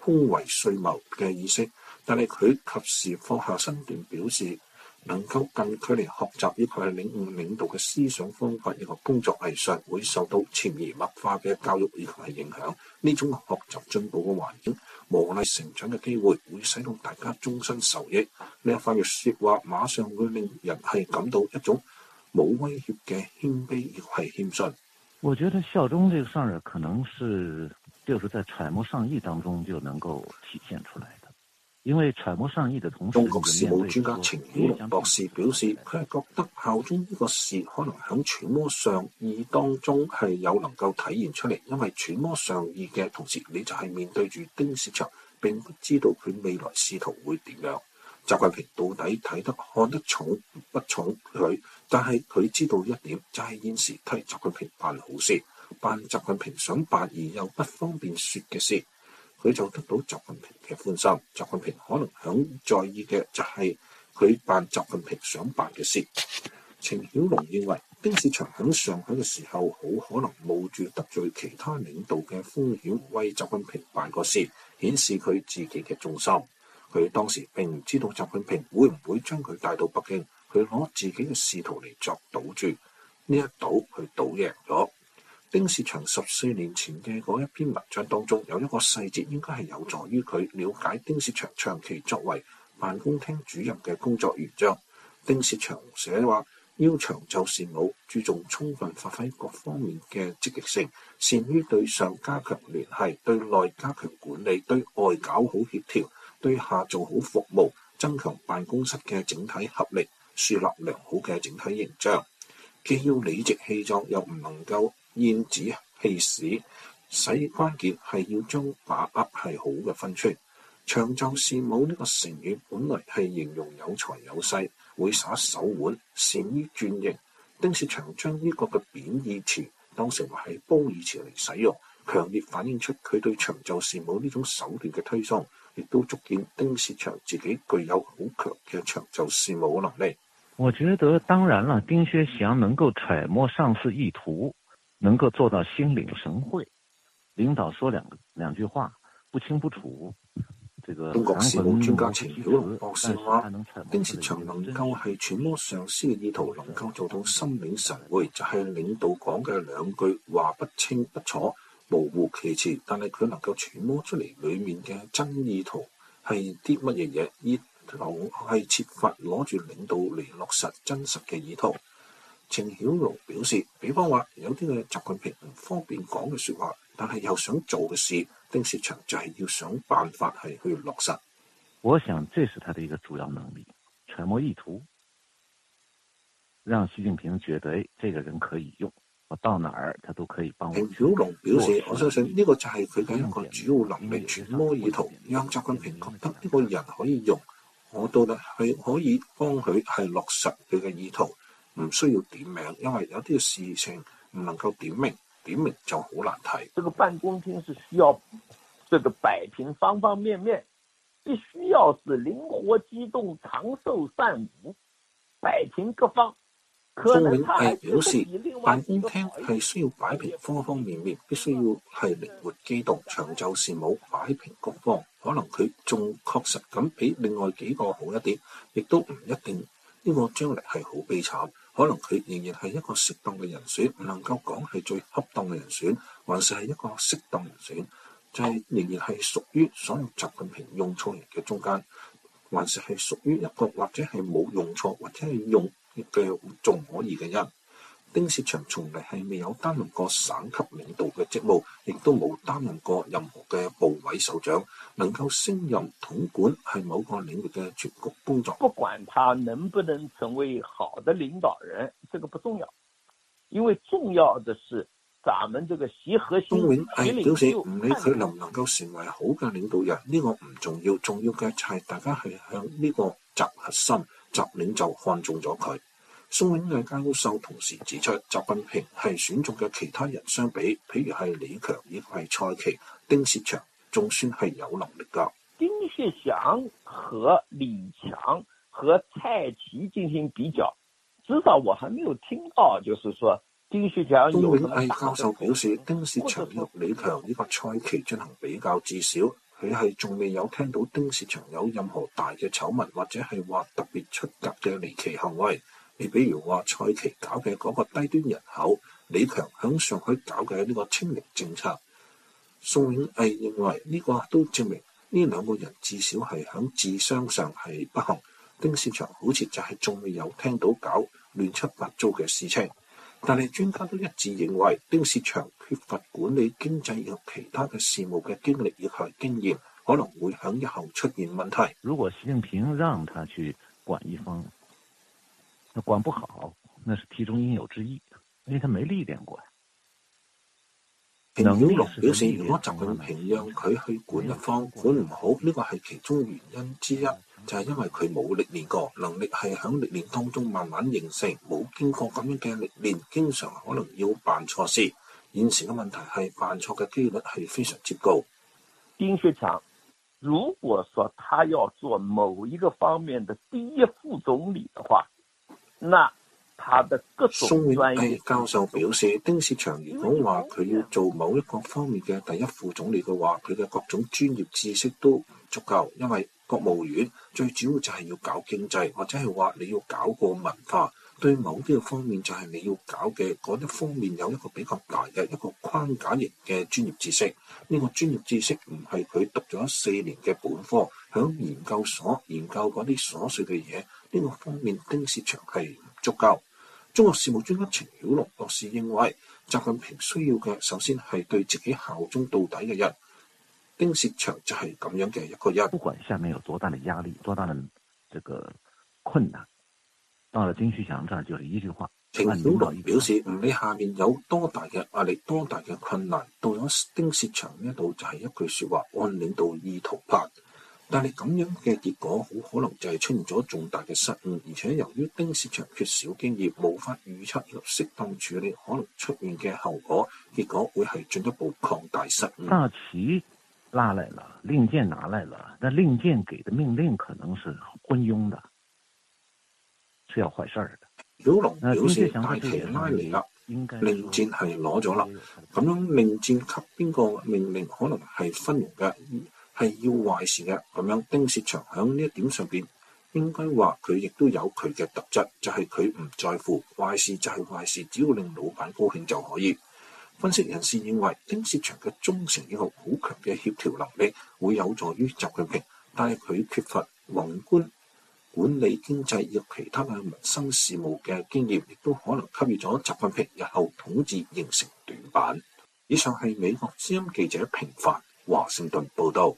胸懷歲謀嘅意識，但係佢及時放下身段，表示能夠近距離學習以及係領悟領導嘅思想方法以及工作藝術，會受到潛移默化嘅教育以及係影響。呢種學習進步嘅環境，磨礪成長嘅機會，會使到大家終身受益。呢一番嘅説話，馬上會令人係感到一種冇威脅嘅謙卑亦係謙遜。 我覺得效忠這個事兒可能就是在揣摩上意當中就能夠體現出來的。因為揣摩上意的同時， 中國事務專家程曉龍博士表示，佢係覺得效忠呢個事可能喺揣摩上意當中係有能夠體現出嚟，因為揣摩上意嘅同時，你就係面對住丁薛祥，並不知道佢未來仕途會點樣。習近平到底看得重不重佢？但係佢知道一點，就係現時替習近平辦好事，辦習近平想辦而又不方便說嘅事。佢就得到習近平嘅歡心。習近平可能在意嘅就係佢辦習近平想辦嘅事。程曉龍認為，丁薛祥喺上海嘅時候，好可能冒住得罪其他領導嘅風險，為習近平辦個事，顯示佢自己嘅忠心。佢當時並唔知道習近平會唔會將佢帶到北京，佢攞自己嘅仕途嚟作賭注，呢一賭佢賭贏咗。丁薛祥14年前嘅嗰一篇文章當中，有一個細節應該係有助於佢了解丁薛祥長期作為辦公廳主任嘅工作原則。丁薛祥寫話，要長袖善舞，注重充分發揮各方面嘅積極性，善於對上加強聯繫，對內加強管理，對外搞好協調，對下做好服務，增強辦公室嘅整體合力，樹立良好嘅整體形象。既要理直氣壯，又唔能夠燕子氣使，關鍵係要將把握係好嘅分寸。長袖善舞呢個成語本來係形容有才有勢，會耍手腕，善於轉型。丁薛祥將呢個嘅貶義詞當成為係褒義詞嚟使用，強烈反映出佢對長袖善舞呢種手段嘅推崇，亦都足見丁薛祥自己具有好強嘅長袖善舞能力。 我覺得當然了，丁薛祥能夠揣摩上司意圖，能夠做到心領神會，領導說兩句話不清不楚。 中國事務專家程曉龍博士話，丁薛祥能夠係揣摩上司嘅意圖，能夠做到心領神會，就係領導講嘅兩句話不清不楚，模糊其詞，但係佢能夠揣摩出嚟裡面嘅真意圖係啲乜嘢嘢，意圖係設法攞住領導嚟落實真實嘅意圖。程曉龍表示，比方話有啲嘅習近平唔方便講嘅説話，但係又想做嘅事，丁薛祥就係要想辦法係去落實。 我想這是他的一個主要能力，揣摩意圖，讓習近平覺得這個人可以用，我到哪兒他都可以幫我。 程曉龍表示，我相信呢個就係佢嘅一個主要能力，揣摩意圖，讓習近平覺得呢個人可以用，我到底係可以幫佢係落實佢嘅意圖。唔需要點名，因為有啲事情唔能夠點名，點名就好難睇。 這個辦公廳是需要這個擺平方方面面，必須要是靈活機動、長袖善舞，擺平各方。 鍾永毅表示，辦公廳係需要擺平方方面面，必須要係靈活機動、長袖善舞，擺平各方。可能佢仲確實咁比另外幾個好一啲，亦都唔一定。呢個將來係好悲慘，可能佢仍然係一個適當嘅人選，唔能夠講係最恰當嘅人選，還是係一個適當人選，就係仍然係屬於所有習近平用錯人嘅中間，還是係屬於一個或者係冇用錯或者係用嘅仲可以嘅人。丁薛祥從嚟係未有擔任過省級領導嘅職務，亦都冇擔任過任何嘅部委首長，能夠升任統管係某個領域嘅全局工作。 不管他能不能成為好的領導人，這個不重要，因為重要的是咱們這個習核心。 鍾永毅表示，唔理佢能唔能夠成為好嘅領導人，呢個唔重要，重要嘅就係大家係向呢個習核心、習領袖看中咗佢。宋永毅教授同時指出，習近平係選中嘅其他人相比，譬如係李強亦係蔡奇、丁薛祥，仲算係有能力㗎。 丁薛祥和李強和蔡奇進行比較，至少我還沒有聽到，就是說丁薛祥有。 宋永毅教授表示，丁薛祥與李強呢個蔡奇進行比較，至少佢係仲未有聽到丁薛祥有任何大嘅醜聞，或者係話特別出格嘅離奇行為。你比如話蔡奇搞嘅嗰個低端人口，李強響上海搞嘅呢個清零政策。宋永毅認為呢個都證明呢兩個人至少係響智商上係不同。丁薛祥好似就係仲未有聽到搞亂七八糟嘅事情。但係專家都一致認為，丁薛祥缺乏管理經濟及其他嘅事務嘅經歷以及經驗，可能會響日後出現問題。 如果習近平讓他去管一方，他管不好，那是題中應有之義，因為他沒歷練過。 平曉龍表示，如果習近平讓佢去管一方，管唔好，呢個係其中原因之一。就係因為佢冇歷練過，能力係喺歷練當中慢慢形成，冇經過咁樣嘅歷練，經常可能要辦錯事。現時嘅問題係辦錯嘅機率係非常之高。 丁薛祥如果說他要做某一個方面的第一副總理的話，那他的各種專業。 教授表示，丁薛祥如果話佢要做某一個方面嘅第一副總理嘅話，佢嘅各種專業知識都唔足夠，因為國務院最主要就係要搞經濟，或者係話你要搞個文化，對某啲嘅方面就係你要搞嘅嗰一方面有一個比較大嘅一個框架型嘅專業知識。呢個專業知識唔係佢讀咗4年嘅本科，響研究所研究嗰啲瑣碎嘅嘢，呢個方面丁薛祥係唔足夠。中國事務專家程曉龍博士認為，習近平需要嘅首先係對自己效忠到底嘅人。丁薛祥就係咁樣嘅一個人。 不管下面有多大的壓力，多大的這個困難，到了丁薛祥這兒就是一句話。 程曉龍表示，唔理下面有多大嘅壓力，多大嘅困難，到咗丁薛祥呢度就係一句說話，按領導意圖辦。但係咁樣嘅結果，好可能就係出現咗重大嘅失誤，而且由於丁薛祥缺少經驗，無法預測及適當處理可能出現嘅後果，結果會係進一步擴大失誤。 大旗拉來了，令箭拿來了，但令箭給的命令可能是昏庸的，是要壞事的。 曉龍表示，大旗拉嚟啦，令箭係攞咗啦，咁樣令箭給邊個命令可能係昏庸嘅，係要壞事嘅。咁樣丁薛祥響呢一點上邊，應該話佢亦都有佢嘅特質，就係佢唔在乎壞事就係壞事，只要令老闆高興就可以。分析人士認為，丁薛祥嘅忠誠以及好強嘅協調能力會有助於習近平，但係佢缺乏宏觀管理經濟及其他嘅民生事務嘅經驗，亦都可能給予咗習近平日後統治形成短板。以上係美國之音記者平凡華盛頓報道。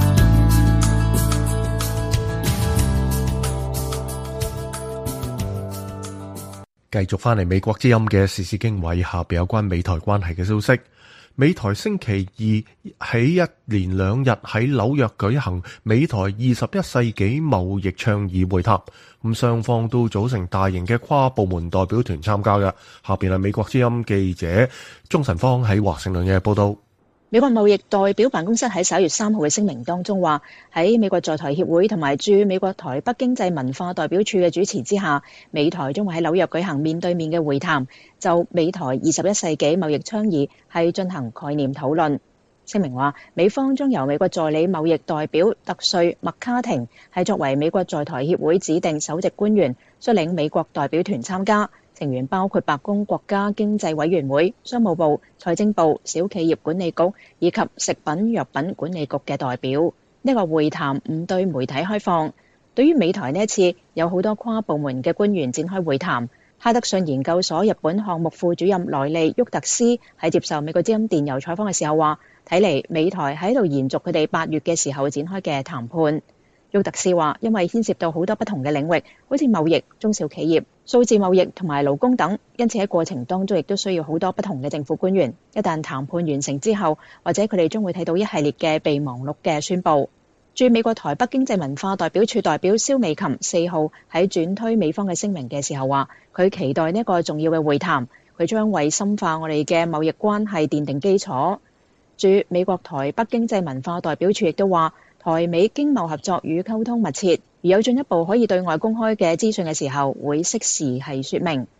繼續翻嚟美國之音嘅時事經緯，下邊有關美台關係嘅消息。美台星期二喺一連2日喺紐約舉行美台21世紀貿易倡議會談，咁雙方都組成大型嘅跨部門代表團參加嘅。下邊係美國之音記者鍾晨芳喺華盛頓嘅報道。 美國貿易代表辦公室喺11月3號嘅聲明當中話，喺美國在台協會同埋駐美國台北經濟文化代表處嘅主持之下，美台將會喺紐約舉行面對面嘅會談，就美台21世紀貿易倡議係進行概念討論。聲明話，美方將由美國助理貿易代表特瑞麥卡廷係作為美國在台協會指定首席官員，率領美國代表團參加。成員包括白宮國家經濟委員會、商務部、財政部、小企業管理局以及食品藥品管理局嘅代表。呢個會談唔對媒體開放。對於美台呢一次有好多跨部門嘅官員展開會談，哈德遜研究所日本項目副主任萊利沃特斯喺接受美國之音電郵採訪嘅時候話，睇嚟美台喺度延續佢哋8月嘅時候展開嘅談判。沃特斯話，因為牽涉到好多不同嘅領域，好似貿易、中小企業、數字貿易同埋勞工等，因此喺過程當中亦都需要好多不同嘅政府官員。一旦談判完成之後，或者佢哋將會睇到一系列嘅備忘錄嘅宣佈。駐美國台北經濟文化代表處代表蕭美琴4號喺轉推美方嘅聲明嘅時候話，佢期待呢一個重要嘅會談，佢將為深化我哋嘅貿易關係奠定基礎。駐美國台北經濟文化代表處亦都話，台美經貿合作與溝通密切，而有進一步可以對外公開嘅資訊嘅時候，會適時係說明。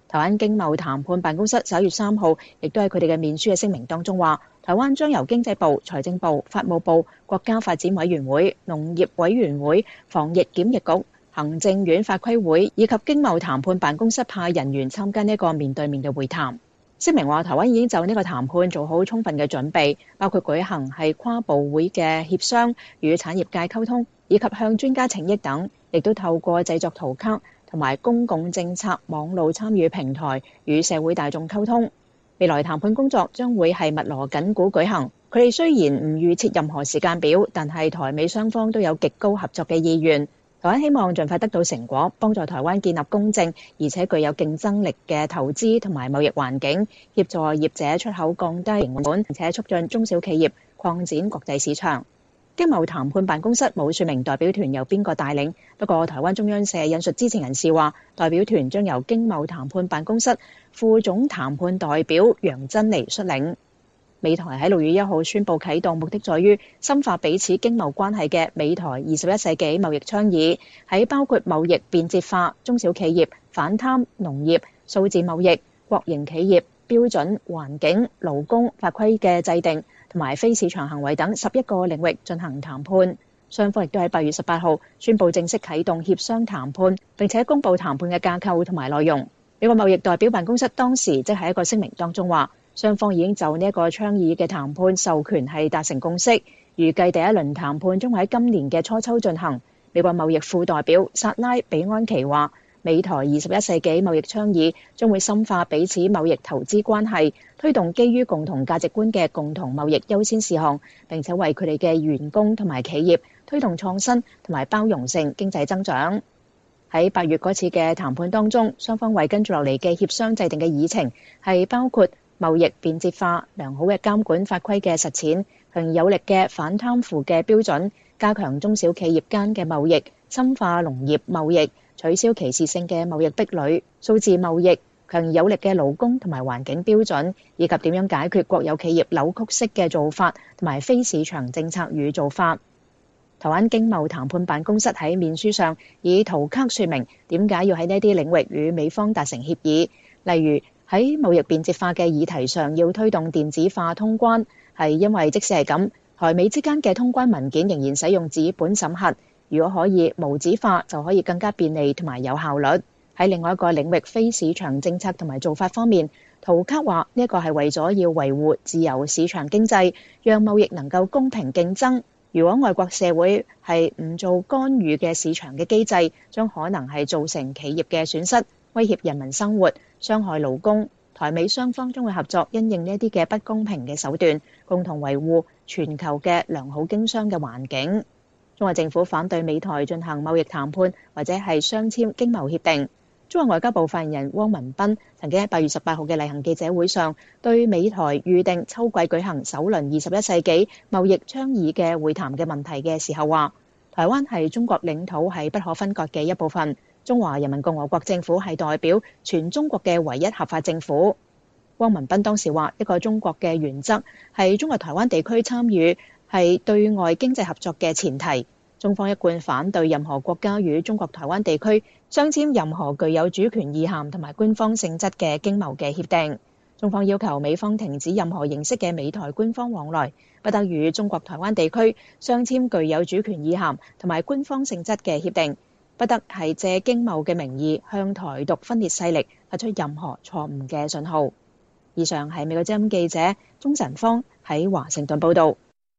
台灣經貿談判辦公室11月3號亦都喺佢哋嘅面書嘅聲明當中話，台灣將由經濟部、財政部、法務部、國家發展委員會、農業委員會、防疫檢疫局、行政院法規會以及經貿談判辦公室派人員參加呢個面對面嘅會談。聲明話，台灣已經就呢個談判做好充分嘅準備，包括舉行係跨部會嘅協商、與產業界溝通，以及向專家請益等，亦都透過製作圖卡同埋公共政策網路參與平台與社會大眾溝通。未來談判工作將會係密鑼緊鼓舉行。佢哋雖然唔預設任何時間表，但係台美雙方都有極高合作嘅意願。台灣希望盡快得到成果，幫助台灣建立公正而且具有競爭力嘅投資同埋貿易環境，協助業者出口降低成本，並且促進中小企業擴展國際市場。經貿談判辦公室冇說明代表團由邊個帶領，不過台灣中央社引述知情人士話，代表團將由經貿談判辦公室副總談判代表楊珍妮率領。美台喺6月1號宣布啟動，目的在於深化彼此經貿關係嘅美台21世紀貿易倡議，喺包括貿易便捷化、中小企業、反貪、農業、數字貿易、國營企業、標準、環境、勞工、法規嘅制定同埋非市場行為等11個領域進行談判。雙方亦都喺8月18號宣布正式啟動協商談判，並且公布談判嘅架構同埋內容。美國貿易代表辦公室當時即係一個聲明當中話，雙方已經就呢一個倡議嘅談判授權係達成共識，預計第一輪談判將會喺今年嘅初秋進行。美國貿易副代表薩拉比安奇話，美台21世紀貿易倡議將會深化彼此貿易投資關係，推動基於共同價值觀嘅共同貿易優先事項，並且為佢哋嘅員工同埋企業推動創新同埋包容性經濟增長。喺8月嗰次嘅談判當中，雙方為跟住落嚟嘅協商制定嘅議程係包括貿易便捷化、良好嘅監管法規嘅實踐、強而有力嘅反貪腐嘅標準、加強中小企業間嘅貿易、深化農業貿易、取消歧視性嘅貿易壁壘、數字貿易、強而有力嘅勞工同埋環境標準，以及點樣解決國有企業扭曲式嘅做法同埋非市場政策與做法。台灣經貿談判辦公室喺面書上以圖卡說明點解要喺呢啲領域與美方達成協議，例如喺貿易便捷化嘅議題上要推動電子化通關，係因為即使係咁，台美之間嘅通關文件仍然使用紙本審核，如果可以無紙化就可以更加便利同埋有效率。喺另外一個領域非市場政策同埋做法方面，圖卡話呢一個係為咗要維護自由市場經濟，讓貿易能夠公平競爭。如果外國社會係唔做干預嘅市場嘅機制，將可能係造成企業嘅損失，威脅人民生活，傷害勞工。台美雙方將會合作，因應呢一啲嘅不公平嘅手段，共同維護全球嘅良好經商嘅環境。中國政府反對美台進行貿易談判或者係雙簽經貿協定。中國外交部發言人汪文斌曾經喺8月18號嘅例行記者會上，對美台預定秋季舉行首輪21世紀貿易倡議嘅會談嘅問題嘅時候話，台灣係中國領土係不可分割嘅一部分，中華人民共和國政府係代表全中國嘅唯一合法政府。汪文斌當時話，一個中國嘅原則係中國台灣地區參與係對外經濟合作嘅前提。中方一貫反對任何國家與中國台灣地區相簽任何具有主權意涵同埋官方性質嘅經貿嘅協定。中方要求美方停止任何形式嘅美台官方往來，不得與中國台灣地區相簽具有主權意涵同埋官方性質嘅協定，不得係借經貿嘅名義向台獨分裂勢力發出任何錯誤嘅信號。以上係美國之音記者鍾晨芳喺華盛頓報導。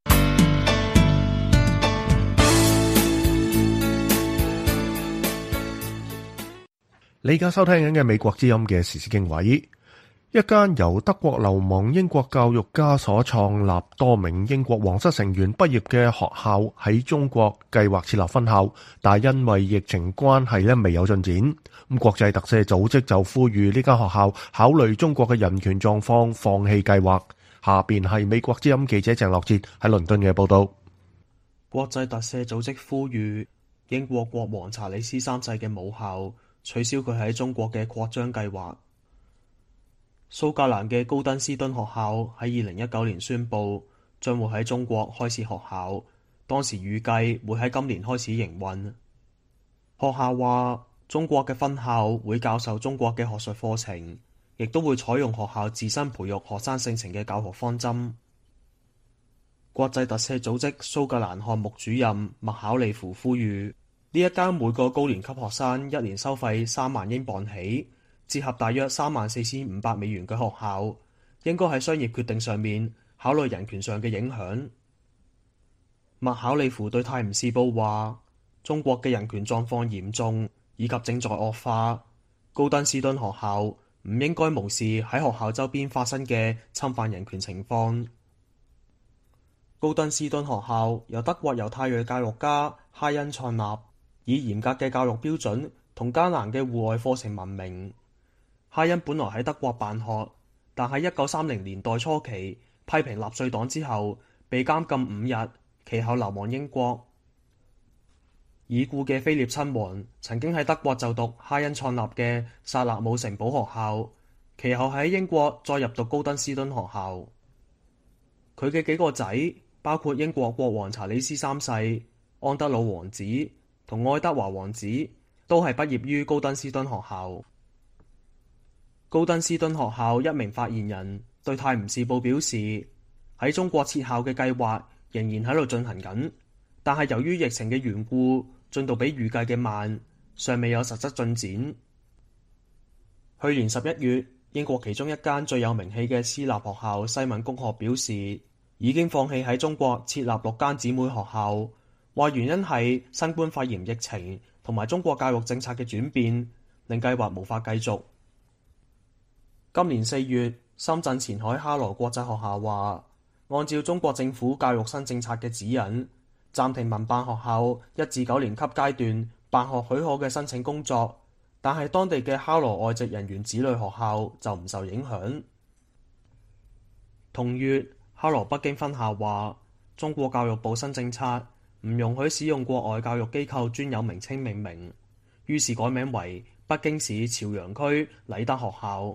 你而家收聽緊嘅美國之音嘅時事經緯，一間由德國流亡英國教育家所創立、多名英國皇室成員畢業嘅學校喺中國計劃設立分校，但因為疫情關係未有進展。咁國際特赦組織就呼籲呢間學校考慮中國嘅人權狀況，放棄計劃。下邊係美國之音記者鄭樂哲喺倫敦嘅報道。 國際特赦組織呼籲英國國王查理斯3世嘅母校取消佢喺中國嘅擴張計劃。蘇格蘭嘅高登斯敦學校喺2019年宣布將會喺中國開設學校，當時預計會喺今年開始營運。學校話中國嘅分校會教授中國嘅學術課程，亦都會採用學校自身培育學生性情嘅教學方針。國際特赦組織蘇格蘭項目主任麥考利夫呼籲，呢一間每個高年級學生一年收費3萬英鎊起，折合大約34,500美元嘅學校，應該喺商業決定上面考慮人權上嘅影響。麥考利夫對泰晤士報話，中國嘅人權狀況嚴重，以及正在惡化。高登斯敦學校唔應該無視喺學校周邊發生嘅侵犯人權情況。高登斯敦學校由德國猶太裔教育家哈恩創立，以嚴格嘅教育標準同艱難嘅戶外課程聞名。哈恩本來喺德國辦學，但喺1930年代初期批評納粹黨之後，被監禁5日，其後流亡英國。已故嘅菲臘親王曾經喺德國就讀哈恩創立嘅薩勒姆城堡學校，其後喺英國再入讀高登斯敦學校。佢嘅幾個仔，包括英國國王查理斯3世、安德魯王子同愛德華王子，都係畢業於高登斯敦學校。高登斯敦學校一名發言人對泰晤士報表示，喺中國設校嘅計劃仍然喺度進行緊，但係由於疫情嘅緣故，進度比預計嘅慢，尚未有實質進展。去年11月，英國其中一間最有名氣嘅私立學校西敏公學表示，已經放棄喺中國設立6間姊妹學校，話原因係新冠肺炎疫情同埋中國教育政策嘅轉變，令計劃無法繼續。今年4月，深圳前海哈羅國際學校話，按照中國政府教育新政策嘅指引，暫停民辦學校1至9年級階段辦學許可嘅申請工作，但係當地嘅哈羅外籍人員子女學校就唔受影響。同月，哈羅北京分校話，中國教育部新政策唔容許使用國外教育機構專有名稱命名，於是改名為北京市朝陽區禮德學校。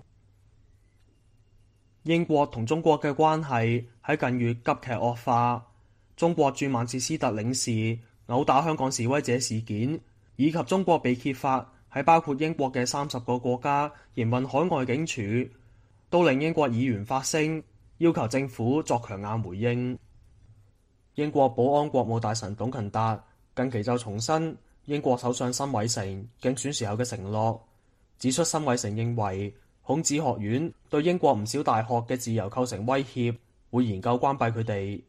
英國同中國嘅關係喺近月急劇惡化，中國駐曼徹斯特領事毆打香港示威者事件，以及中國被揭發喺包括英國嘅30個國家營運海外警署，都令英國議員發聲，要求政府作強硬回應。英國保安國務大臣董勤達近期就重申英國首相辛偉誠競選時候嘅承諾，指出辛偉誠認為孔子學院對英國唔少大學嘅自由構成威脅，會研究關閉佢哋。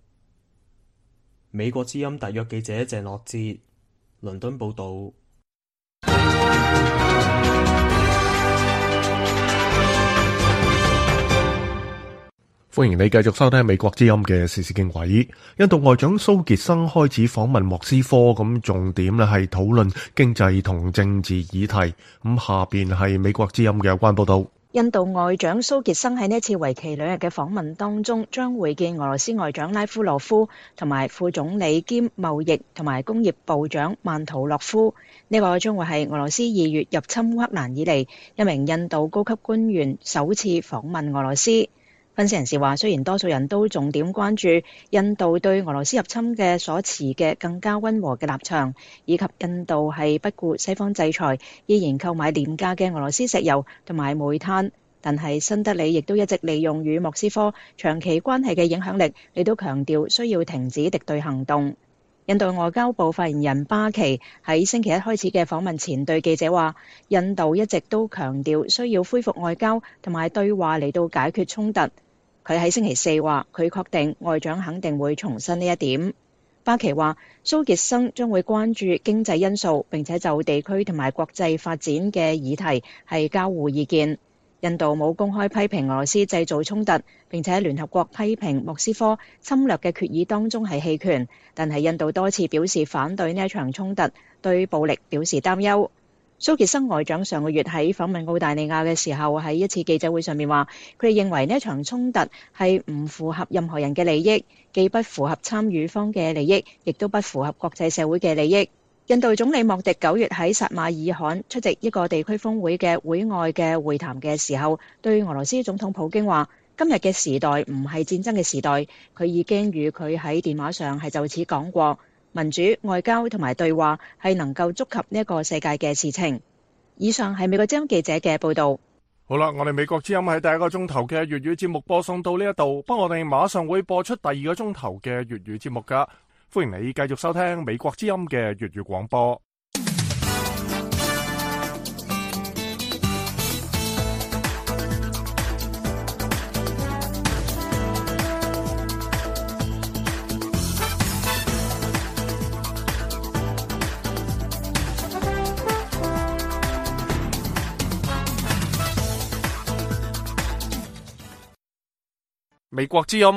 美國之音特約記者鄭樂哲，倫敦報導。 歡迎你繼續收聽美國之音嘅時事經緯。印度外長蘇傑生開始訪問莫斯科，咁重點咧係討論經濟同政治議題。咁下邊係美國之音嘅有關報道。 印度外長蘇傑生喺呢一次為期2日嘅訪問當中，將會見俄羅斯外長拉夫羅夫同埋副總理兼貿易同埋工業部長曼圖洛夫。呢個將會係俄羅斯2月入侵烏克蘭以嚟一名印度高級官員首次訪問俄羅斯。分析人士話，雖然多數人都重點關注印度對俄羅斯入侵嘅所持嘅更加溫和嘅立場，以及印度係不顧西方制裁，依然購買廉價嘅俄羅斯石油同埋煤炭，但係新德里亦都一直利用與莫斯科長期關係嘅影響力，嚟到強調需要停止敵對行動。印度外交部發言人巴奇喺星期一開始嘅訪問前對記者話，印度一直都強調需要恢復外交同埋對話嚟到解決衝突。佢喺星期四話，佢確定外長肯定會重申呢一點。巴奇話，蘇傑生將會關注經濟因素，並且就地區同埋國際發展嘅議題係交互意見。印度冇公開批評俄羅斯製造衝突，並且喺聯合國批評莫斯科侵略嘅決議當中係棄權，但係印度多次表示反對呢一場衝突，對暴力表示擔憂。蘇傑生外長上個月喺訪問澳大利亞嘅時候，喺一次記者會上面話，佢哋認為呢一場衝突係唔符合任何人嘅利益，既不符合參與方嘅利益，亦都不符合國際社會嘅利益。印度總理莫迪9月喺薩馬爾罕出席一個地區峰會嘅會外嘅會談嘅時候，對俄羅斯總統普京話，今日嘅時代唔係戰爭嘅時代，佢已經與佢喺電話上係就此講過。 民主、外交同埋對話係能夠觸及呢一個世界嘅事情。以上係美國之音記者嘅報導。 好啦，我哋美國之音喺第一個鐘頭嘅粵語節目播送到呢一度，不過我哋馬上會播出第二個鐘頭嘅粵語節目噶，歡迎你繼續收聽美國之音嘅粵語廣播。美國之音